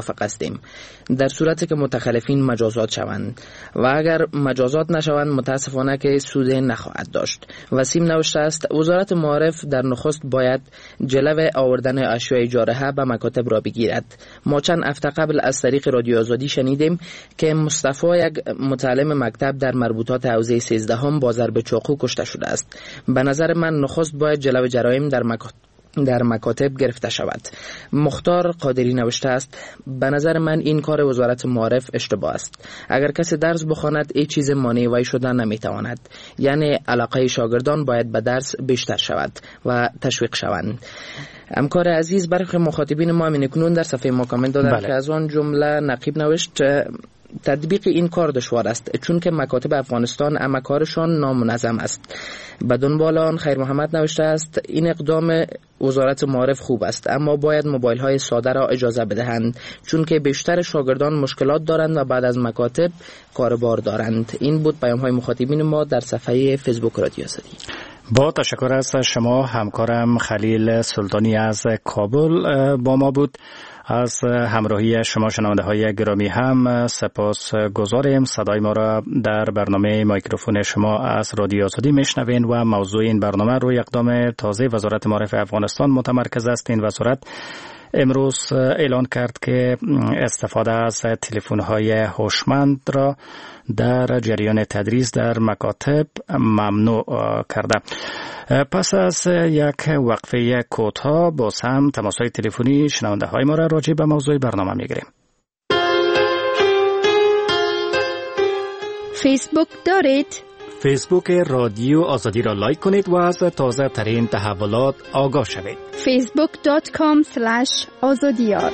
[SPEAKER 18] موافق هستیم در صورتی که متخلفین مجازات شوند و اگر مجازات نشوند متاسفانه که سود نخواهد داشت. وسیم نوشته است وزارت معارف در نخست باید جلو آوردن اشیاء جارحه به مکاتب را بگیرد. ما چند هفته قبل از طریق رادیو آزادی شنیدیم که مصطفی یک متعلم مکتب در مربوطات حوزه سیزدهم با ضرب چاقو کشته شده است. به نظر من نخست باید جلو جرایم در مکاتب در مکاتب گرفته شود. مختار قادری نوشته است به نظر من این کار وزارت معارف اشتباه است. اگر کسی درس بخواند هیچ چیز مانع وی شده نمیتواند. یعنی علاقه شاگردان باید به درس بیشتر شود و تشویق شوند. همکار عزیز برخی مخاطبین ما همین کنون در صفحه ما کامنت دادند که از آن جمله نقیب نوشت تطبیق این کار دشوار است چون که مکاتب افغانستان اما کارشان نامنظم است. به دنبال آن خیر محمد نوشته است این اقدام وزارت معارف خوب است اما باید موبایل های ساده را اجازه بدهند چون که بیشتر شاگردان مشکلات دارند و بعد از مکاتب کاربار دارند. این بود پیام های مخاطبین ما در صفحه فیسبوک رادیو آزادی.
[SPEAKER 9] با تشکر از شما. همکارم خلیل سلطانی از کابل با ما بود. از همراهی شما شنونده های گرامی هم سپاس گذاریم. صدای ما را در برنامه میکروفون شما از رادیو آزادی میشنوین و موضوع این برنامه روی اقدام تازه وزارت معارف افغانستان متمرکز است. این وزارت امروز اعلان کرد که استفاده از تلفن‌های هوشمند را در جریان تدریس در مکاتب ممنوع کرده. پس از یک وقفه کوتاه باز هم تماس‌های تلفنی شنونده های ما را راجع به موضوع برنامه می‌گیریم.
[SPEAKER 7] فیسبوک دارید؟
[SPEAKER 9] فیسبوک رادیو آزادی را لایک کنید و از تازه ترین تحولات آگاه شوید.
[SPEAKER 7] فیسبوک دات کام اسلش آزادیار.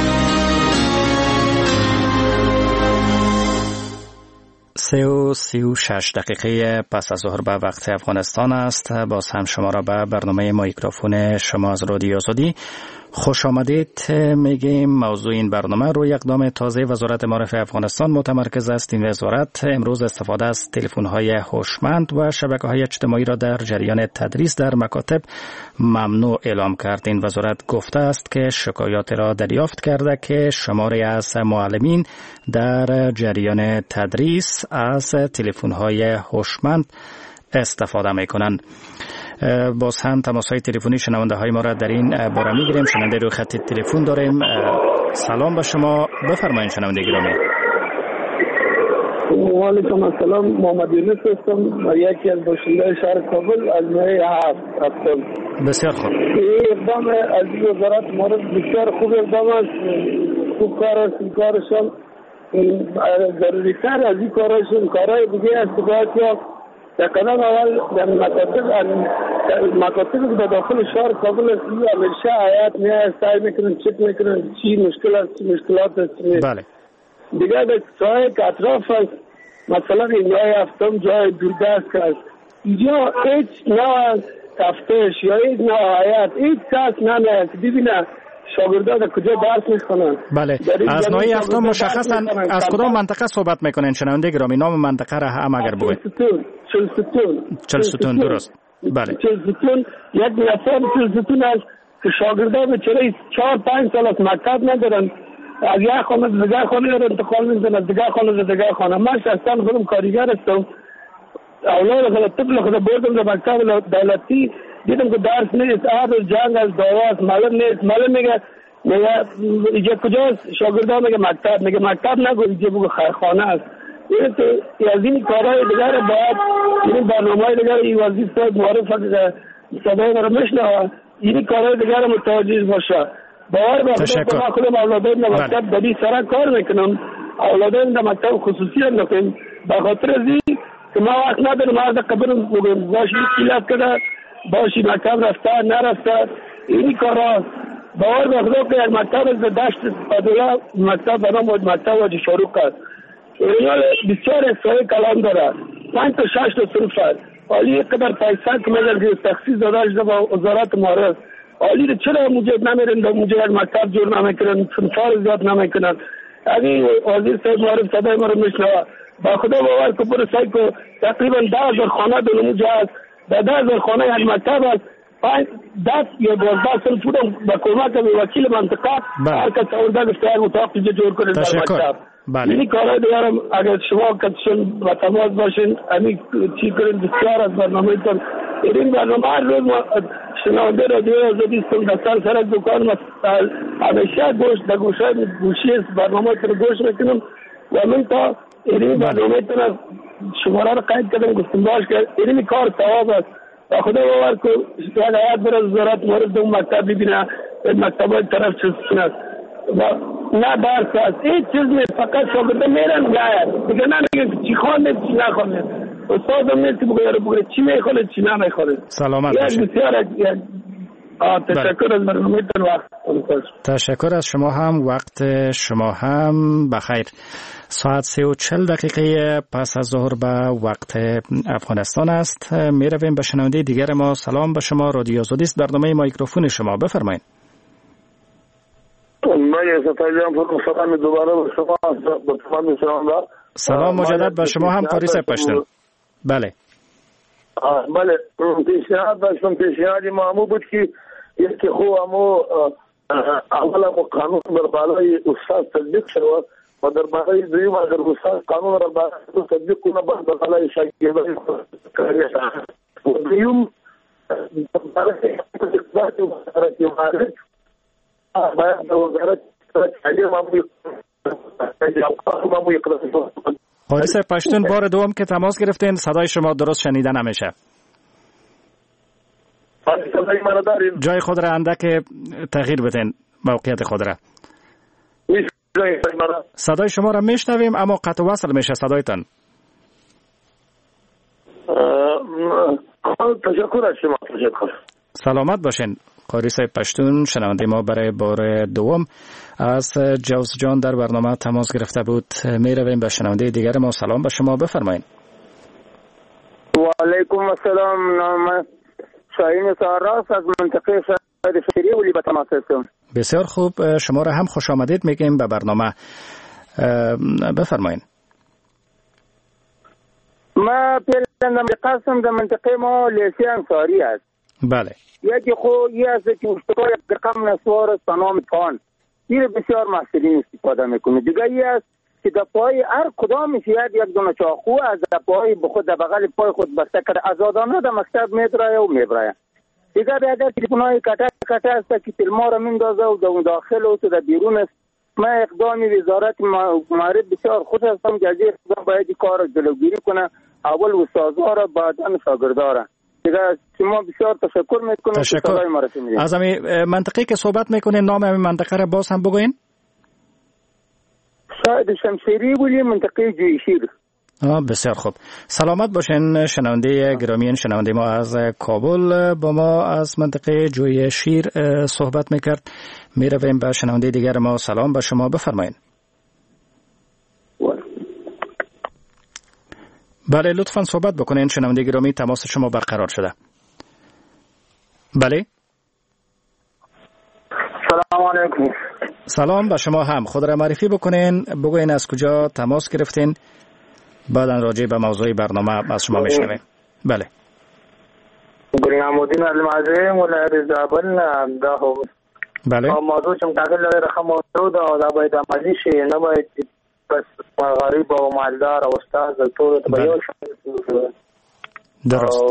[SPEAKER 9] سه و سی و شش دقیقه پس از ظهر به وقت افغانستان است. باز هم شما را به برنامه میکروفون شما از رادیو آزادی خوش آمدید میگیم. موضوع این برنامه روی اقدام تازه وزارت معارف افغانستان متمرکز است. این وزارت امروز استفاده از تلفن‌های هوشمند و شبکه‌های اجتماعی را در جریان تدریس در مکاتب ممنوع اعلام کرد. این وزارت گفته است که شکایات را دریافت کرده که شماری از معلمین در جریان تدریس از تلفن‌های هوشمند استفاده می‌کنند. باز هم تماس‌های تلفنی شنونده های ما را در این باره می‌گیریم. شنونده روی خط تلفن داریم. سلام به شما، بفرمایید شنونده گرامی.
[SPEAKER 6] و علیکم السلام، محمد یونس هستم و یکی از باشندگان شهر کابل از نوع هفت هستم.
[SPEAKER 9] بسیار خوب.
[SPEAKER 6] این اقدام از وزارت معارف بسیار خوب اقدام است. خوب کار است این کارشان. ضروری تر از این کارشون کارهای دیگه است که باید در قدم اول در مکاتب مکاتب به داخل شهر کابل است همیشه آیات میاد سعی میکنن چک میکنن چی مشکل است چی مشکلات است.
[SPEAKER 9] بله.
[SPEAKER 6] دیگه در جای که اطراف است مثلا این جای هفتم جای دوردست است اینجا هیچ نوع تفتش یا هیچ نوع آیات هیچ کس نمیاد ببینه شاگردان کجا درس میخونن.
[SPEAKER 9] بله. از نوع هفتم مشخصا از کدام منطقه صحبت میکنین شنونده گرامی؟ نام منطقه را هم اگر بگوید.
[SPEAKER 6] چلستون.
[SPEAKER 9] چلستون درست. بله.
[SPEAKER 6] چلستون یک نفر چلستون است که شاگردان بیچاره چهار پنج سال از مکتب ندارن. از یک خانه به دیگر خانه را انتقال میدن، از دیگر خانه به دیگر خانه. من شخصا خودم کارگر هستم. اولاد خود طفل خود بردم در مکتب دولتی دیدم که درس نیست، هر روز جنگ از دعوا است، معلم نیست. معلم میگه میگه اینجا کجاست؟ شاگردان میگه مکتب. میگه مکتب نگو اینجا بگو خیرخانه است. این تو از این کارهای دیگر باید این برنامه‌های دیگر این وزیر صاحب معرف صدای رو میشنوه این کارهای دیگر متوجه باشه. باور به خدا خودم اولادم در مکتب در این سرک کار میکنم. اولادم در مکتب خصوصی انداختم به خاطر از این که ما وقت ندارم از قبل باشی کلاس کرده باشی مکتب رفته نرفته این کارها. باور به خدا که یک مکتب از دشت پدولا مکتب بنام مکتب واجه شاروق است. ریال بسیار احصای کلام داره. پنج تا شش تا صنف است. حالی قدر پیسه که مگر که تخصیص داده شده با وزارت معارف. حالی رو چرا موجود نمیرن در موجود یک مکتب جور نمیکنن صنفار زیاد نمیکنن. اگه وزیر صاحب معارف صدای ما رو میشنوه با خدا باور که برو سعی که تقریبا ده هزار خانه در موجود است. در ده هزار خانه یک مکتب است.
[SPEAKER 11] دست یا دوازده سال بودم با کمک وکیل منطقه هر کس آورده گفته اتاق اینجا جور کنید در مکتب.
[SPEAKER 9] بله.
[SPEAKER 11] این کارهای دیگرم اگر شما کتشون و تماس باشین همین چی کنید بسیار از برنامه تان. این برنامه هر روز شنونده رادیو آزادی هستم در سر سر دکان همیشه گوش در گوشه گوشی برنامه تان گوش میکنم و من تا این برنامه تان شماره رو قید کردم گفتم باش که این کار ثواب است و خدا باور که یک آیات بر وزارت مورد اون مکتب ببینه مکتب های طرف چیز کنه و نه درس است هیچ چیز نیست فقط شاگرده میرن گاید دیگه نمیگه چی خوانده چی نخوانده استاد هم نیست که بگه بگه چی میخوانده چی نمیخوانده.
[SPEAKER 9] سلامت باشید.
[SPEAKER 11] یک بسیار تشکر از برنامه‌تون وقت.
[SPEAKER 9] تشکر از شما هم وقت شما هم بخیر. ساعت سه و چل دقیقه پس از ظهر به وقت افغانستان است. می رویم به شنونده دیگر ما. سلام به شما، رادیو آزادی است، برنامه مایکروفون شما، بفرمایید.
[SPEAKER 15] سلام دوباره به شما
[SPEAKER 9] سلام مجدد به شما هم قاری صاحب پشتون. بله
[SPEAKER 15] بله پیشنهاد داشتم. پیشنهاد ما همون بود که یکی خو همو اولا با قانون در بالای استاد تطبیق شد و در بالای دویم اگر استاد قانون را بالای تطبیق کنه باید در بالای شاگردان کاری شد و دویم در بالای اقتصادی و وزارت مالک باید در وزارت تعلیم همو اقتصاد.
[SPEAKER 9] قاری صاحب پشتون بار دوم که تماس گرفتین صدای شما درست شنیده نمیشه. جای خود را اندک تغییر بدین، موقعیت خود را. صدای شما را میشنویم اما قطع وصل میشه صدایتان.
[SPEAKER 15] تشکر از شما. تشکر.
[SPEAKER 9] سلامت باشین. قاری صاحب پشتون شنونده ما برای بار دوم از جوزجان در برنامه تماس گرفته بود. می رویم به شنونده دیگر ما. سلام به شما، بفرمایید.
[SPEAKER 19] و علیکم السلام. نام شاهین ساراس از منطقه شهر شیری ولی به تماس هستم.
[SPEAKER 9] بسیار خوب، شما را هم خوش آمدید میگیم به برنامه. بفرمایید.
[SPEAKER 19] ما پیلندم قسم در منطقه ما لیسی انصاری است.
[SPEAKER 9] بله.
[SPEAKER 19] یکی خو یه از که اشتباه یک رقم نسوار است نام تان این بسیار محصولین استفاده میکنه. دیگه یه از که در پای هر کدامش یک دونه چاقو از در پای بخود در بغل پای خود بسته کرده آزادانه در مکتب میدرایه و میبرایه. دیگه اگر تلفن‌های کته کته است که فیلم‌ها را میندازه و در داخل و در بیرون است. ما اقدامی وزارت معارف بسیار خود هستم که از این اقدام باید کار جلوگیری کنه، اول استادها را بعدا شاگردها را. دیگه شما بسیار تشکر میکنم.
[SPEAKER 9] تشکر. از همین منطقه که صحبت میکنین نام همین منطقه را باز هم بگوین.
[SPEAKER 19] شاید شمشیری بولی منطقه جویشیر.
[SPEAKER 9] آه بسیار خوب. سلامت باشین شنونده گرامی. شنونده ما از کابل با ما از منطقه جویشیر صحبت میکرد. میرویم به شنونده دیگر ما. سلام به شما، بفرمایید. بله لطفاً صحبت بکنین شنونده گرامی، تماس شما برقرار شده. بله.
[SPEAKER 19] سلام علیکم.
[SPEAKER 9] سلام به شما هم. خود را معرفی بکنین، بگوین از کجا تماس گرفتین، بعداً راجع به موضوع برنامه از شما میشنویم. بله.
[SPEAKER 19] گلنامودین المعزه ولایت زابل ده.
[SPEAKER 9] بله.
[SPEAKER 19] موضوع چم تاکل رقم موضوع دا باید عملی شي، نه باید بس غریب او مالدار او استاد ټول ته یو شان.
[SPEAKER 9] درست.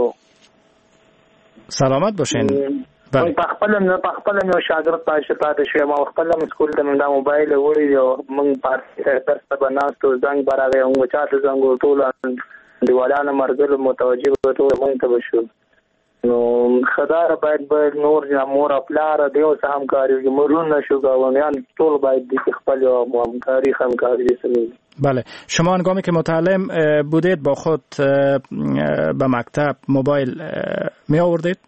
[SPEAKER 9] سلامت باشین.
[SPEAKER 19] بله. په خپل نه په خپل یو شاګرد پاتې پاتې شوی ما خپل مسکول ته د موبایل وړي او موږ پاتې تر څه بناستو زنګ برابر او چاته زنګ ټول دیوالانه مرګل متوجه ټول موږ ته وشو. نو خدای باید باید نور یا مور خپل دیو سم کاری مرون نشو گاونیان ټول باید د خپل همکاري همکاري وسني.
[SPEAKER 9] بله. شما هنگامی که متعلم بودید با خود به مکتب موبایل می آوردید؟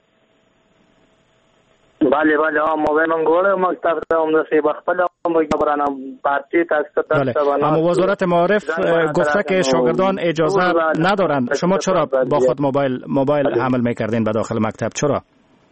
[SPEAKER 19] بله بله موبایل من گوره مکتب دارم دستی بخپل برانم پارتی تاست.
[SPEAKER 9] بله. اما وزارت معارف گفته که شاگردان اجازه ندارند. شما چرا با خود موبایل موبایل حمل میکردین به داخل مکتب؟ چرا؟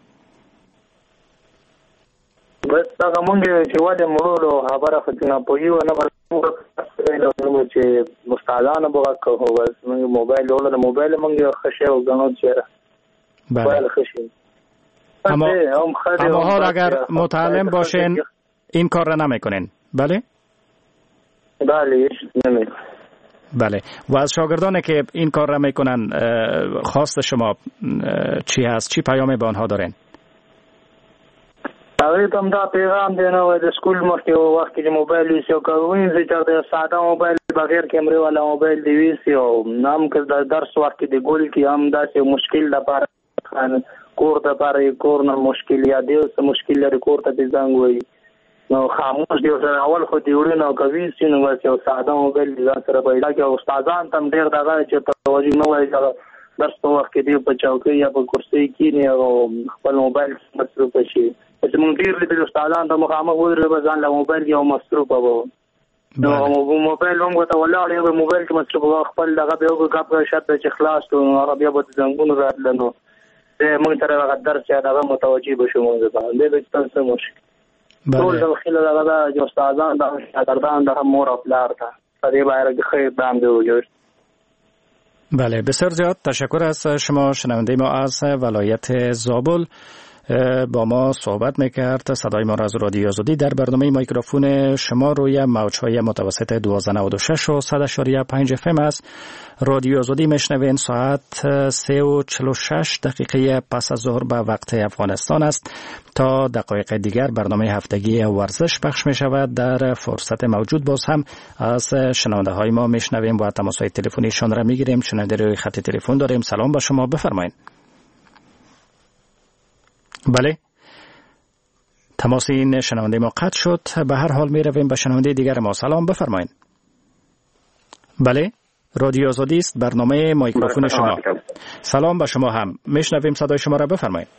[SPEAKER 19] بس هغه مونږ چې واده مړو خبره ختنه پوي و نه ورته چې مستعدانه بوغه کوو بس مونږ موبایل ولر موبایل مونږ خشه او غنو چیرې
[SPEAKER 9] بله
[SPEAKER 19] خشه
[SPEAKER 9] اما, اما حال اگر متعلم باشین این کار را نمیکنین. بله؟
[SPEAKER 19] بله نمی.
[SPEAKER 9] بله. و از شاگردانی که این کار را میکنن خواست شما چی هست؟ چی پیامی به آنها دارین؟
[SPEAKER 19] اوی تم دا پیغام دینا و د سکول مخکې وخت کې موبایل ویسي او کوي چې د ساده موبایل بغیر کیمرې والا موبایل دی ویسي او نام که د درس وخت کې د ګول کې هم داسې مشکل د پاره کور د پاره کور نه مشکل یا دی څه مشکل لري کور ته ځنګ وي نو خاموش دی سره اول خو دی وړي نو کوي چې نو واسه ساده موبایل دی سره پیدا کې استادان تم ډیر دغه چې توجه نه وایي درس په وخت کې دی په چوکۍ یا په کرسي کې نه او خپل موبایل مصروف شي چې مونږ ډیر لیدل استادان ته مخامخ وره به ځان له موبایل کې او مصروف وو نو موبایل هم ته ولاړ یو موبایل کې مصروف وو خپل دغه به یو کاپ شت چې خلاص ته عربیا به څنګه راتل نو مونږ تر هغه درس یا دغه متوجي بشو مونږ ته دې به تاسو مشکل ټول د خلک دغه د استادان د شاګردان د مور او پلار ته په دې باندې خیر دام دی وجود.
[SPEAKER 9] بله بسیار زیاد تشکر از شما. شنونده ما از ولایت زابل با ما صحبت میکرد. صدای ما را از رادیو آزادی در برنامه میکروفون شما روی موجهای متوسط دوازده نود و شش و صد اشاریه پنج اف ام است. رادیو آزادی میشنوین ساعت سه و چهل و شش دقیقه پس از ظهر به وقت افغانستان است. تا دقایق دیگر برنامه هفتگی ورزش پخش می شود. در فرصت موجود باز هم از شنونده های ما میشنویم و تماس های تلفنیشان را میگیریم. شنونده روی خط تلفن داریم. سلام با شما، بفرمایید. بله تماس این شنونده ما قطع شد. به هر حال می رویم به شنونده دیگر ما. سلام بفرمایید. بله رادیو آزادی است، برنامه میکروفون شما. سلام به شما هم، میشنویم صدای شما را، بفرمایید.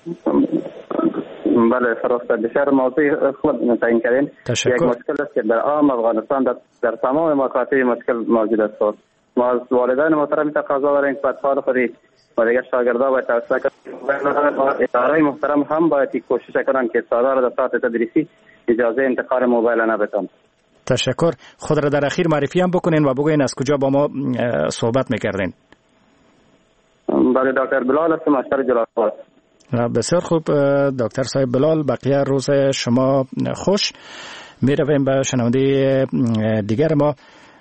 [SPEAKER 16] بله فراسته بسیار موضوع خود تعیین کردین. یک مشکل است که در عام افغانستان در, در تمام مکاتب مشکل موجود است. ما از والدین محترم تقاضا داریم که اطفال خودی و دیگر شاگردان باید توسعه کنند. اداره محترم هم باید کوشش کنند که استادان در ساعت تدریسی اجازه انتقال موبایل نبتند.
[SPEAKER 9] تشکر. خود را در اخیر معرفی هم بکنین و بگوین از کجا با ما صحبت میکردین.
[SPEAKER 16] بله دکتر بلال هستم از شهر جلال‌آباد.
[SPEAKER 9] بسیار خوب دکتر صاحب بلال، بقیه روز شما خوش. می رویم به شنونده دیگر ما.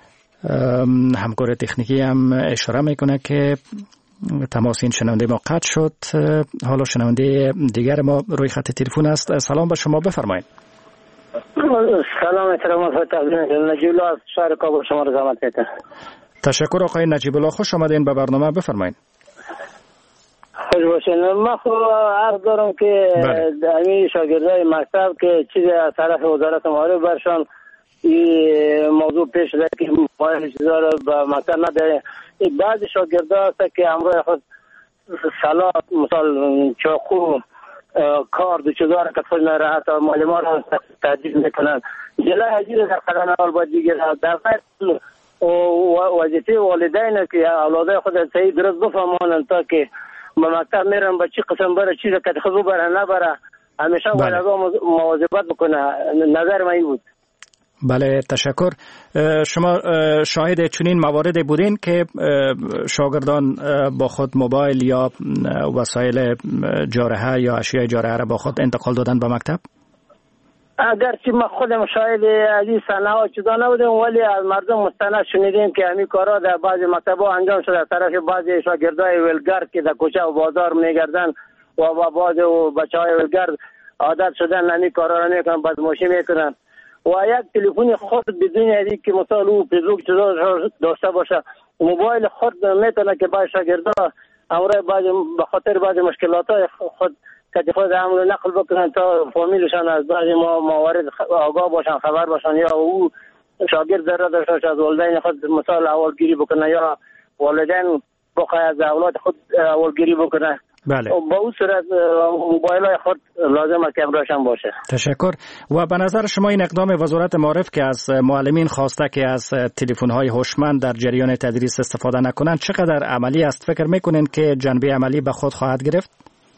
[SPEAKER 9] همکار تکنیکی هم اشاره میکنه که تماس این شنونده ما قطع شد. حالا شنونده دیگر ما روی خط تلفن است. سلام به شما، بفرمایید.
[SPEAKER 19] سلام احترام فتح نجیب الله از شهر کابل شما را زحمت می‌کنم.
[SPEAKER 9] تشکر آقای نجیب الله، خوش آمدین به برنامه، بفرمایید.
[SPEAKER 19] خوش باشین. من خب عرض دارم که همین شاگردای مکتب که چیزی از طرف وزارت معارف برشان این موضوع پیش شده که موبایل چیزا رو به مکتب نده. بعضی شاگردا هست که امروز خود سلاح مثال چاقو کار دو چیزا رو که خود نراحت و معلمان رو تحجیل میکنن. جلای حجیر در قدم اول باید دیگر در قدر وظیفه والدین که اولادای خود صحیح درست بفهمانند تا که به مکتب میرن با چی قسم بره چیز که خود بره نبره همیشه والدها مواظبت بکنه. نظر من این بود.
[SPEAKER 9] بله تشکر. شما شاهد چنین مواردی بودین که شاگردان با خود موبایل یا وسایل جارحه یا اشیاء جارحه را با خود انتقال دادن به مکتب؟
[SPEAKER 19] اگرچه ما خودم شاهد از این صحنه ها چیزا نبودیم ولی از مردم مستند شنیدیم که همین کارا در بعضی مکتب‌ها انجام شده از طرف بعضی شاگردای ولگرد که در کوچه و بازار میگردن و با بعضی بچهای ولگرد عادت شدن همین کارا را میکنن، بدماشی میکنن و یک تلفن خود بدون ازی که مثلا او فیسبوک چیزا داشته باشه موبایل خود میتونه که بعضی شاگردا امروز بعضی به خاطر بعضی مشکلات خود که خود عمل نقل بکنن تا فامیلشان از بعضی ما موارد آگاه باشن، خبر باشن یا او شاگرد ذره داشته از والدین خود مثال اولگیری بکنه یا والدین بخواه از اولاد خود اولگیری بکنه.
[SPEAKER 9] بله.
[SPEAKER 19] با اون صورت موبایل های خود لازمه که امراشن باشه.
[SPEAKER 9] تشکر. و به نظر شما این اقدام وزارت معارف که از معلمین خواسته که از تلفن های هوشمند در جریان تدریس استفاده نکنند چقدر عملی است؟ فکر میکنین که جنبه عملی به خود خواهد گرفت؟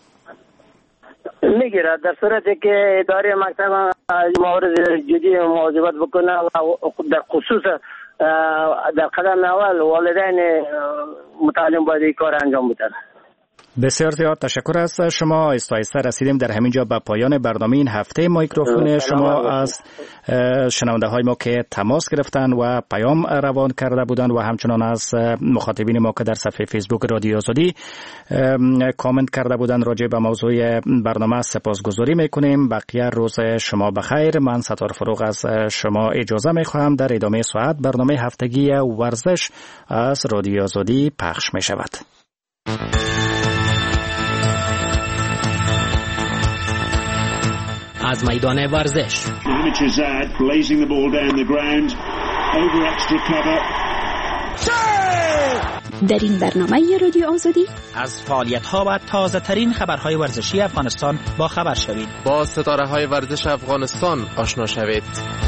[SPEAKER 19] میگیره در صورتی که اداره مکتب موارد جدی مواظبت بکنه و در خصوص در قدم اول والدین متعلم باید این کار انجام بدن.
[SPEAKER 9] بسیار زیاد تشکر از شما. آیسته رسیدیم در همین جا به پایان برنامه این هفته. میکروفون شما از شنونده های ما که تماس گرفتن و پیام روان کرده بودند و همچنان از مخاطبین ما که در صفحه فیسبوک رادیو آزادی کامنت کرده بودند راجع به موضوع برنامه سپاسگزاری میکنیم. بقیه روز شما بخیر. من ستار فروغ از شما اجازه میخواهم. در ادامه ساعت برنامه هفتگی ورزش از رادیو آزادی پخش می شود.
[SPEAKER 4] از میدان ورزش
[SPEAKER 7] در این برنامه رادیو آزادی
[SPEAKER 4] از فعالیت‌ها و تازه ترین خبرهای ورزشی افغانستان با خبر شوید.
[SPEAKER 20] با ستاره های ورزش افغانستان آشنا شوید.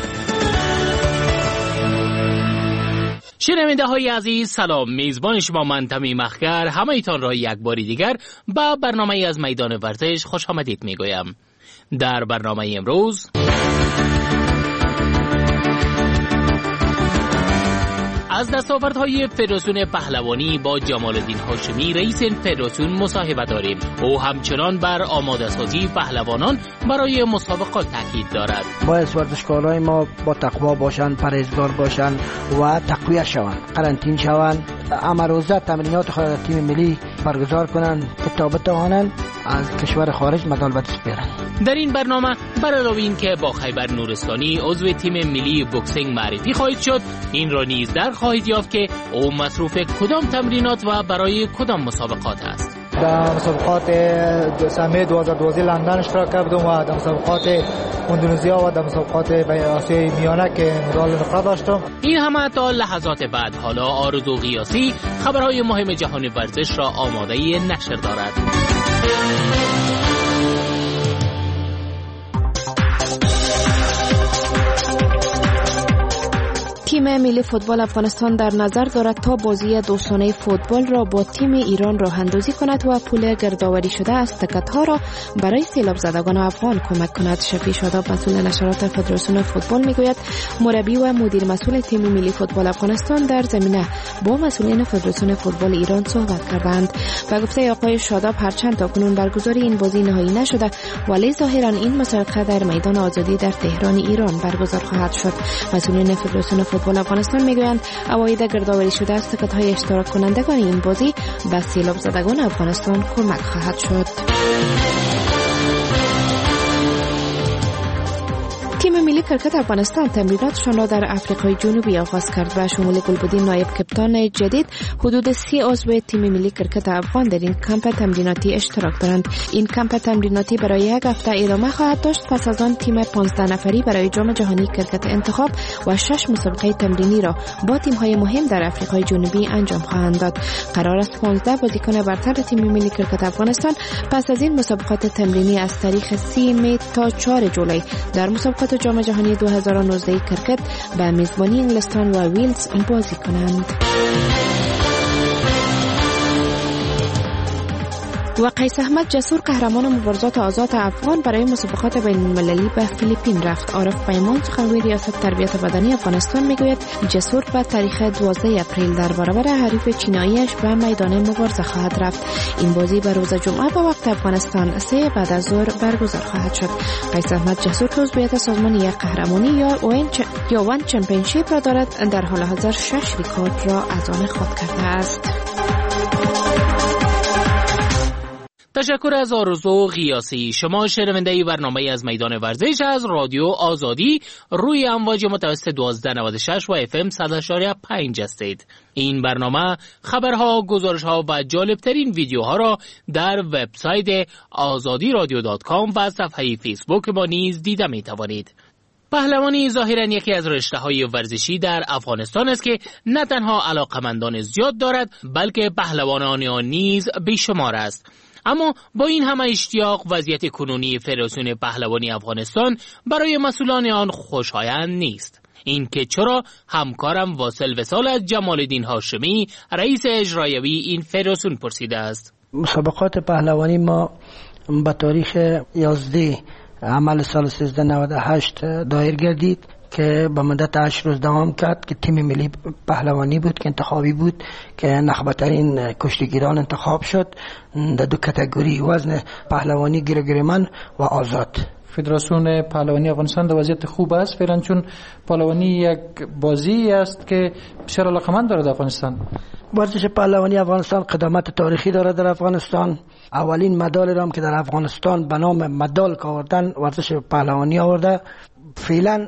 [SPEAKER 4] شنونده های عزیز سلام. میزبان شما من تمیم اخگر همه ایتان را یک باری دیگر با برنامه از میدان ورزش خوش آمدید میگویم. در برنامه امروز از دستاوردهای فدراسیون پهلوانی با جمال الدین هاشمی رئیس این فدراسیون مصاحبه داریم. او همچنان بر آماده سازی پهلوانان برای مسابقات تاکید دارد.
[SPEAKER 21] باید ورزشکارای ما با تقوا باشند، پرهیزگار باشند و تقویت شوند، قرنطینه شوند، همه روزه تمرینات خود در تیم ملی برگزار کنند تا بتوانند از کشور خارج مدال به دست بیارند.
[SPEAKER 4] در این برنامه برای این که با خیبر نورستانی عضو تیم ملی بوکسینگ معرفی خواهید شد، این را نیز در خواهید یافت که او مصروف کدام تمرینات و برای کدام مسابقات است.
[SPEAKER 22] در مسابقات سمی دو هزار و دوازده لندن اشتراک کردم و در مسابقات اندونزیا و در مسابقات آسیای میانه که مدال نقره داشتم.
[SPEAKER 4] این همه تا لحظات بعد. حالا آرزو قیاسی خبرهای مهم جهان ورزش را آماده نشر دارد.
[SPEAKER 23] تیم ملی فوتبال افغانستان در نظر دارد تا بازی دوستانه فوتبال را با تیم ایران راه اندازی کند و پول گردآوری شده از تکت‌ها را برای سیلاب زدگان افغان کمک کند. شفیع شاداب مسئول نشرات فدراسیون فوتبال میگوید مربی و مدیر مسئول تیم ملی فوتبال افغانستان در زمینه با مسئولین فدراسیون فوتبال ایران صحبت کردند. و گفته آقای شاداب هرچند تاکنون برگزاری این بازی نهایی نشده ولی ظاهرا این مسابقه در میدان آزادی در تهران ایران برگزار خواهد شد. مسئولین فدراسیون فوتبال افغانستان میگویند عواید گردآوری شده از تکت‌های اشتراک کنندگان این بازی به سیلاب زدگان افغانستان کمک خواهد شد. تیم ملی کرکت افغانستان تمریناتشان را در آفریقای جنوبی آغاز کرد و شمول گلبدین نایب کپتان جدید حدود سی عضو تیم ملی کرکت افغان در این کمپ تمریناتی اشتراک دارند. این کمپ تمریناتی برای یک هفته ادامه خواهد داشت. پس از آن تیم پانزده نفری برای جام جهانی کرکت انتخاب و شش مسابقه تمرینی را با تیم‌های مهم در آفریقای جنوبی انجام خواهند داد. قرار است پانزده بازیکن برتر تیم ملی کرکت افغانستان پس از این مسابقات تمرینی از تاریخ سی می تا چهار جولای در مسابقات جام جهانی دو هزار و نوزده کرکت به میزبانی انگلستان و ویلز بازی کنند. و قیس احمد جسور قهرمان مبارزات آزاد افغان برای مسابقات بین المللی به فیلیپین رفت. عارف پیمان سخنگوی ریاست تربیت بدنی افغانستان میگوید جسور به تاریخ دوازده اپریل در برابر حریف چیناییش به میدان مبارزه خواهد رفت. این بازی به روز جمعه به وقت افغانستان سه بعد از ظهر برگزار خواهد شد. قیس احمد جسور که عضویت سازمان یک قهرمانی یا وان یا وان چمپیونشیپ را دارد در حال حاضر شش ریکورد را از آن خود کرده است.
[SPEAKER 4] تشکر از آرزو قیاسی. شما شنونده برنامه از میدان ورزش از رادیو آزادی روی امواج متوسط دوازده نود و شش و اف ام صد و پنج هستید. این برنامه خبرها، گزارشها و جالبترین ویدیوها را در وبسایت آزادی رادیو دات کام و صفحه فیسبوک ما نیز دیده می توانید. پهلوانی ظاهراً یکی از رشته‌های ورزشی در افغانستان است که نه تنها علاقمندان زیاد دارد بلکه پهلوانان آن نیز بیشمار است. اما با این همه اشتیاق وضعیت کنونی فدراسیون پهلوانی افغانستان برای مسئولان آن خوشایند نیست. این که چرا همکارم واصل وصال از جمال الدین هاشمی رئیس اجرایی این فدراسیون پرسیده است.
[SPEAKER 21] مسابقات پهلوانی ما به تاریخ یازده عمل سال سیزده نود و هشت دایر گردید. که به مدت هشت روز دوام کرد که تیم ملی پهلوانی بود که انتخابی بود که نخبه‌ترین کشتیگیران انتخاب شد در دو کاتگوری وزن پهلوانی گریگریمن و آزاد.
[SPEAKER 1] فدراسیون پهلوانی افغانستان در وضعیت خوب است فعلا، چون پهلوانی یک بازی است که بسیار علاقمند دارد در افغانستان.
[SPEAKER 21] ورزش پهلوانی افغانستان قدامت تاریخی دارد در افغانستان. اولین مدال را که در افغانستان به نام مدال آوردن ورزش پهلوانی آورده. فعلا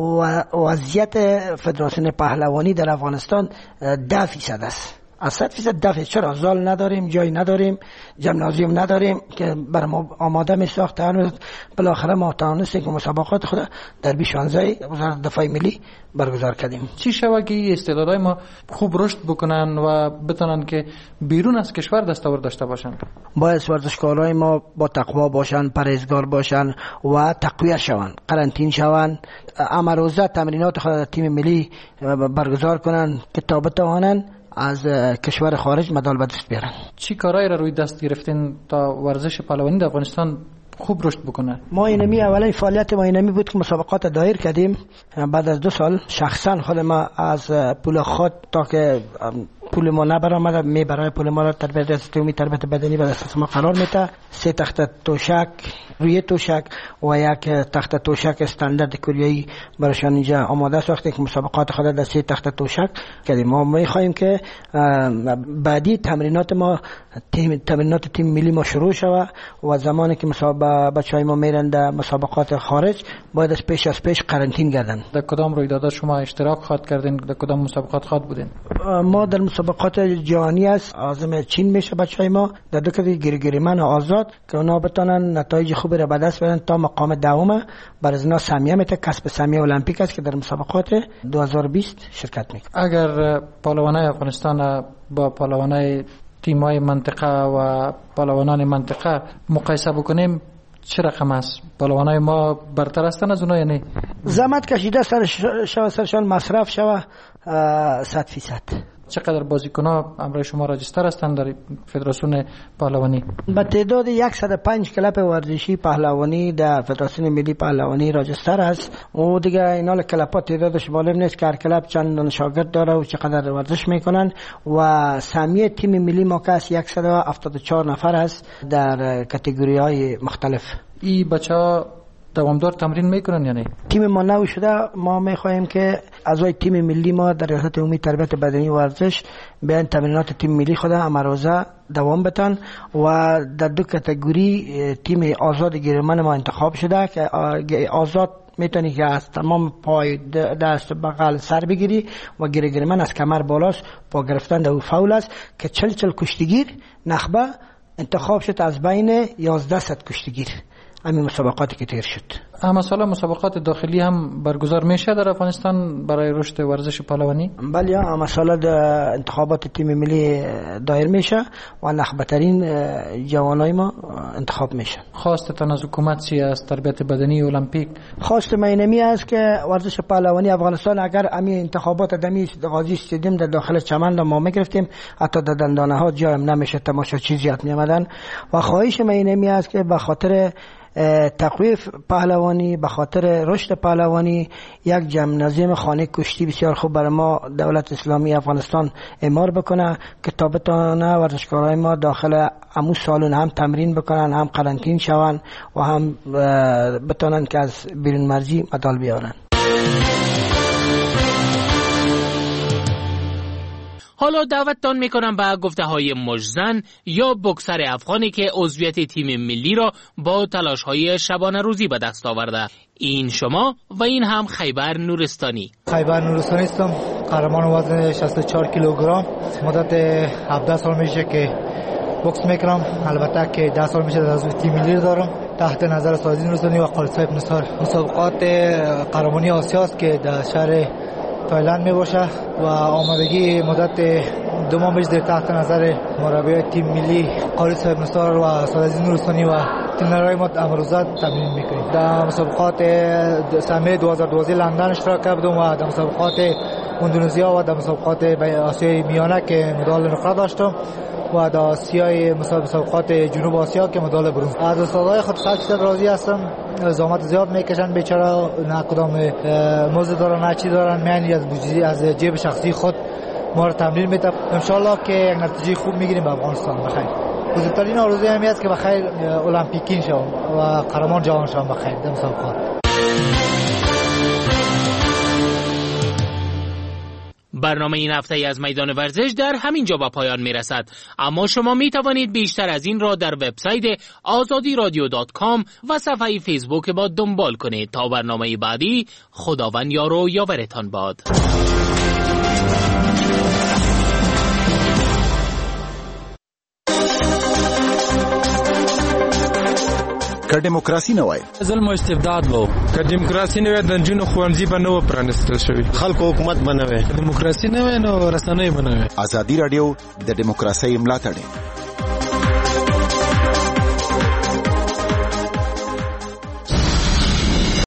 [SPEAKER 21] وضعیت فدراسیون پهلوانی در افغانستان ده فیصد است. از صد فیصد دفعه. چرا؟ زال نداریم، جای نداریم، جمنازیوم نداریم که بر ما آماده می ساخته. هنوز بالاخره ما توانستیم که مسابقات خود در بی شانزده وزارت دفاع ملی برگزار کردیم.
[SPEAKER 1] چی شود که استعدادهای ما خوب رشد بکنن و بتونن که بیرون از کشور دستاورد داشته باشن؟
[SPEAKER 21] باید ورزشکارای ما با تقوا باشن، پرهیزگار باشن و تقویت شوند، قرنطینه شوند، امروزه تمرینات خود در تیم ملی برگزار کنن که تا بتوانن از کشور خارج مدال به دست بیارن.
[SPEAKER 1] چی کارایی را روی دست گرفتین تا ورزش پهلوانی در افغانستان خوب رشد بکنه؟
[SPEAKER 21] ما اینمی اولین فعالیت ما اینمی بود که مسابقات دایر کردیم. بعد از دو سال شخصا خود ما از پول خود تا که پول ما نبرآمد می برای پول ما را تربیت استومی تربیت بدنی به دست ما قرار میده. سه تخت توشک روی توشک و یک تخت توشک استاندارد کوریایی برایشان اینجا آماده ساختیم که مسابقات خود در سه تخت توشک کردیم. ما میخواهیم که بعدی تمرینات ما تیم تمرینات تیم ملی ما شروع شود و زمانی که مسابقه بچهای ما میرن در مسابقات خارج باید از پیش از پیش قرنطینه گردن.
[SPEAKER 1] در کدام رویدادها شما اشتراک خواهد کردین؟ در کدام مسابقات خواهد بودین؟
[SPEAKER 21] ما در مسابقات جهانی است عازم چین میشه بچهای ما در دو کاتگوری گریگریمن و آزاد که اونا بتونن نتایج خوبی را به دست بیارن تا مقام دوم. بر از اینا سهمیه میته، کسب سهمیه المپیک است که در مسابقات دو هزار و بیست شرکت میکنه.
[SPEAKER 1] اگر پهلوانای افغانستان با پهلوانای تیم‌های منطقه و پهلوانان منطقه مقایسه بکنیم چه رقم است؟ پهلوانای ما برتر هستن از اونها یا نه؟
[SPEAKER 21] زحمت کشیده سر شو سرشان مصرف شوه صد فیصد.
[SPEAKER 1] چقدر بازیکن‌ها همراه شما راجستر هستند در فدراسیون پهلوانی؟
[SPEAKER 21] به تعداد صد و پنج کلب ورزشی پهلوانی در فدراسیون ملی پهلوانی راجستر است. و دیگه اینا کلب‌ها تعدادش معلوم نیست که هر کلب چند شاگرد داره و چقدر ورزش میکنن. و سهمیه تیم ملی ما که صد و هفتاد و چهار نفر است در کاتگوری‌های مختلف.
[SPEAKER 1] این بچه‌ها دوامدار تمرین میکنن یا نه؟
[SPEAKER 21] تیم ما نو شده. ما میخواهیم که اعضای تیم ملی ما در ریاست عمومی تربیت بدنی و ورزش بیان تمرینات تیم ملی خود امروزه دوام بدن و در دو کاتگوری تیم آزاد گریمن ما انتخاب شده که آزاد میتونی که از تمام پای دست بغل سر بگیری و گریگریمن از کمر بالاست پا گرفتن در او فول است که چل چل کشتیگیر نخبه انتخاب شد از بین یازده صد کشتیگیر. همین مسابقاتی که تیر شد.
[SPEAKER 1] اما سالا مسابقات داخلی هم برگزار میشه در افغانستان برای رشد ورزش پهلوانی؟
[SPEAKER 21] بله، اما سالا انتخابات تیم ملی دایر میشه و نخبه‌ترین جوانای ما انتخاب میشه.
[SPEAKER 1] خواستتان از حکومت چی است؟ تربیت بدنی المپیک؟
[SPEAKER 21] خواست من اینمی است که ورزش پهلوانی افغانستان اگر همین انتخابات دمی غازی استادیوم در داخل چمن ما میگرفتیم حتی در دندانه ها جای نمیشه تماشاچی زیاد میآمدن. و خواهش من اینمی است که به خاطر تقویت پهلوانی، به خاطر رشد پهلوانی یک جمنازیوم خانه کشتی بسیار خوب برای ما دولت اسلامی افغانستان اعمار بکنه که تا بتونه ورزشکارای ما داخل همون سالن هم تمرین بکنن، هم قرنطینه شون و هم بتونن که از بیرون مرزی مدال بیارن.
[SPEAKER 4] حالا دعوتتان میکنم به گفته های مجزن یا بکسر افغانی که عضویت تیم ملی را با تلاش های شبانه روزی به دست آورده. این شما و این هم خیبر نورستانی.
[SPEAKER 22] خیبر نورستانی هستم، قهرمان وزن شصت و چهار کیلوگرم. مدت هفده سال میشه که بوکس میکنم. البته که ده سال میشه در عضو تیم ملی دارم تحت نظر سازی نورستانی و خالد صاحب نثار. مسابقات قهرمانی آسیا است که در شهر تایلند می باشه و آمادگی مدت دو ماه میشه تحت نظر مربی تیم ملی خالد صاحب نثار و سازی نورستانی و ترینرهای ما امروزه تمرین میکنیم. در مسابقات سهمیه دو هزار و دوازده لندن اشتراک کردم و در مسابقات اندونزیا و در مسابقات آسیای میانه که مدال نقره داشتم و در آسیای مسابقات جنوب آسیا که مدال برنز. از استادای خود خیلی راضی هستم. زحمت زیاد میکشن بیچاره، نه کدام مزد دارن نه چی دارن، میانی از بودجه از جیب شخصی خود ما رو تمرین میده. ان شاء الله که یک نتیجه خوب میگیریم به افغانستان. بخیر. بزرگترین آرزوی همی است که بخیر المپیکین شوم و قهرمان جهان شوم بخیر در مسابقات.
[SPEAKER 4] برنامه این هفته از میدان ورزش در همین جا به پایان می رسد. اما شما می توانید بیشتر از این را در وبسایت آزادی رادیو دات کام و صفحه فیسبوک با دنبال کنید. تا برنامه بعدی، خداوند یار و یاورتان باد.
[SPEAKER 2] که دیموکراسي نه وای
[SPEAKER 3] ظلم او استبداد وو که دیموکراسي نه وای د جنونو خوانځي به نو پرانستل شوی
[SPEAKER 2] خلکو حکومت بنوي
[SPEAKER 3] دیموکراسي نه وای نو رسنۍ بنوي
[SPEAKER 2] ازادي رادیو د دیموکراسي ملاتړ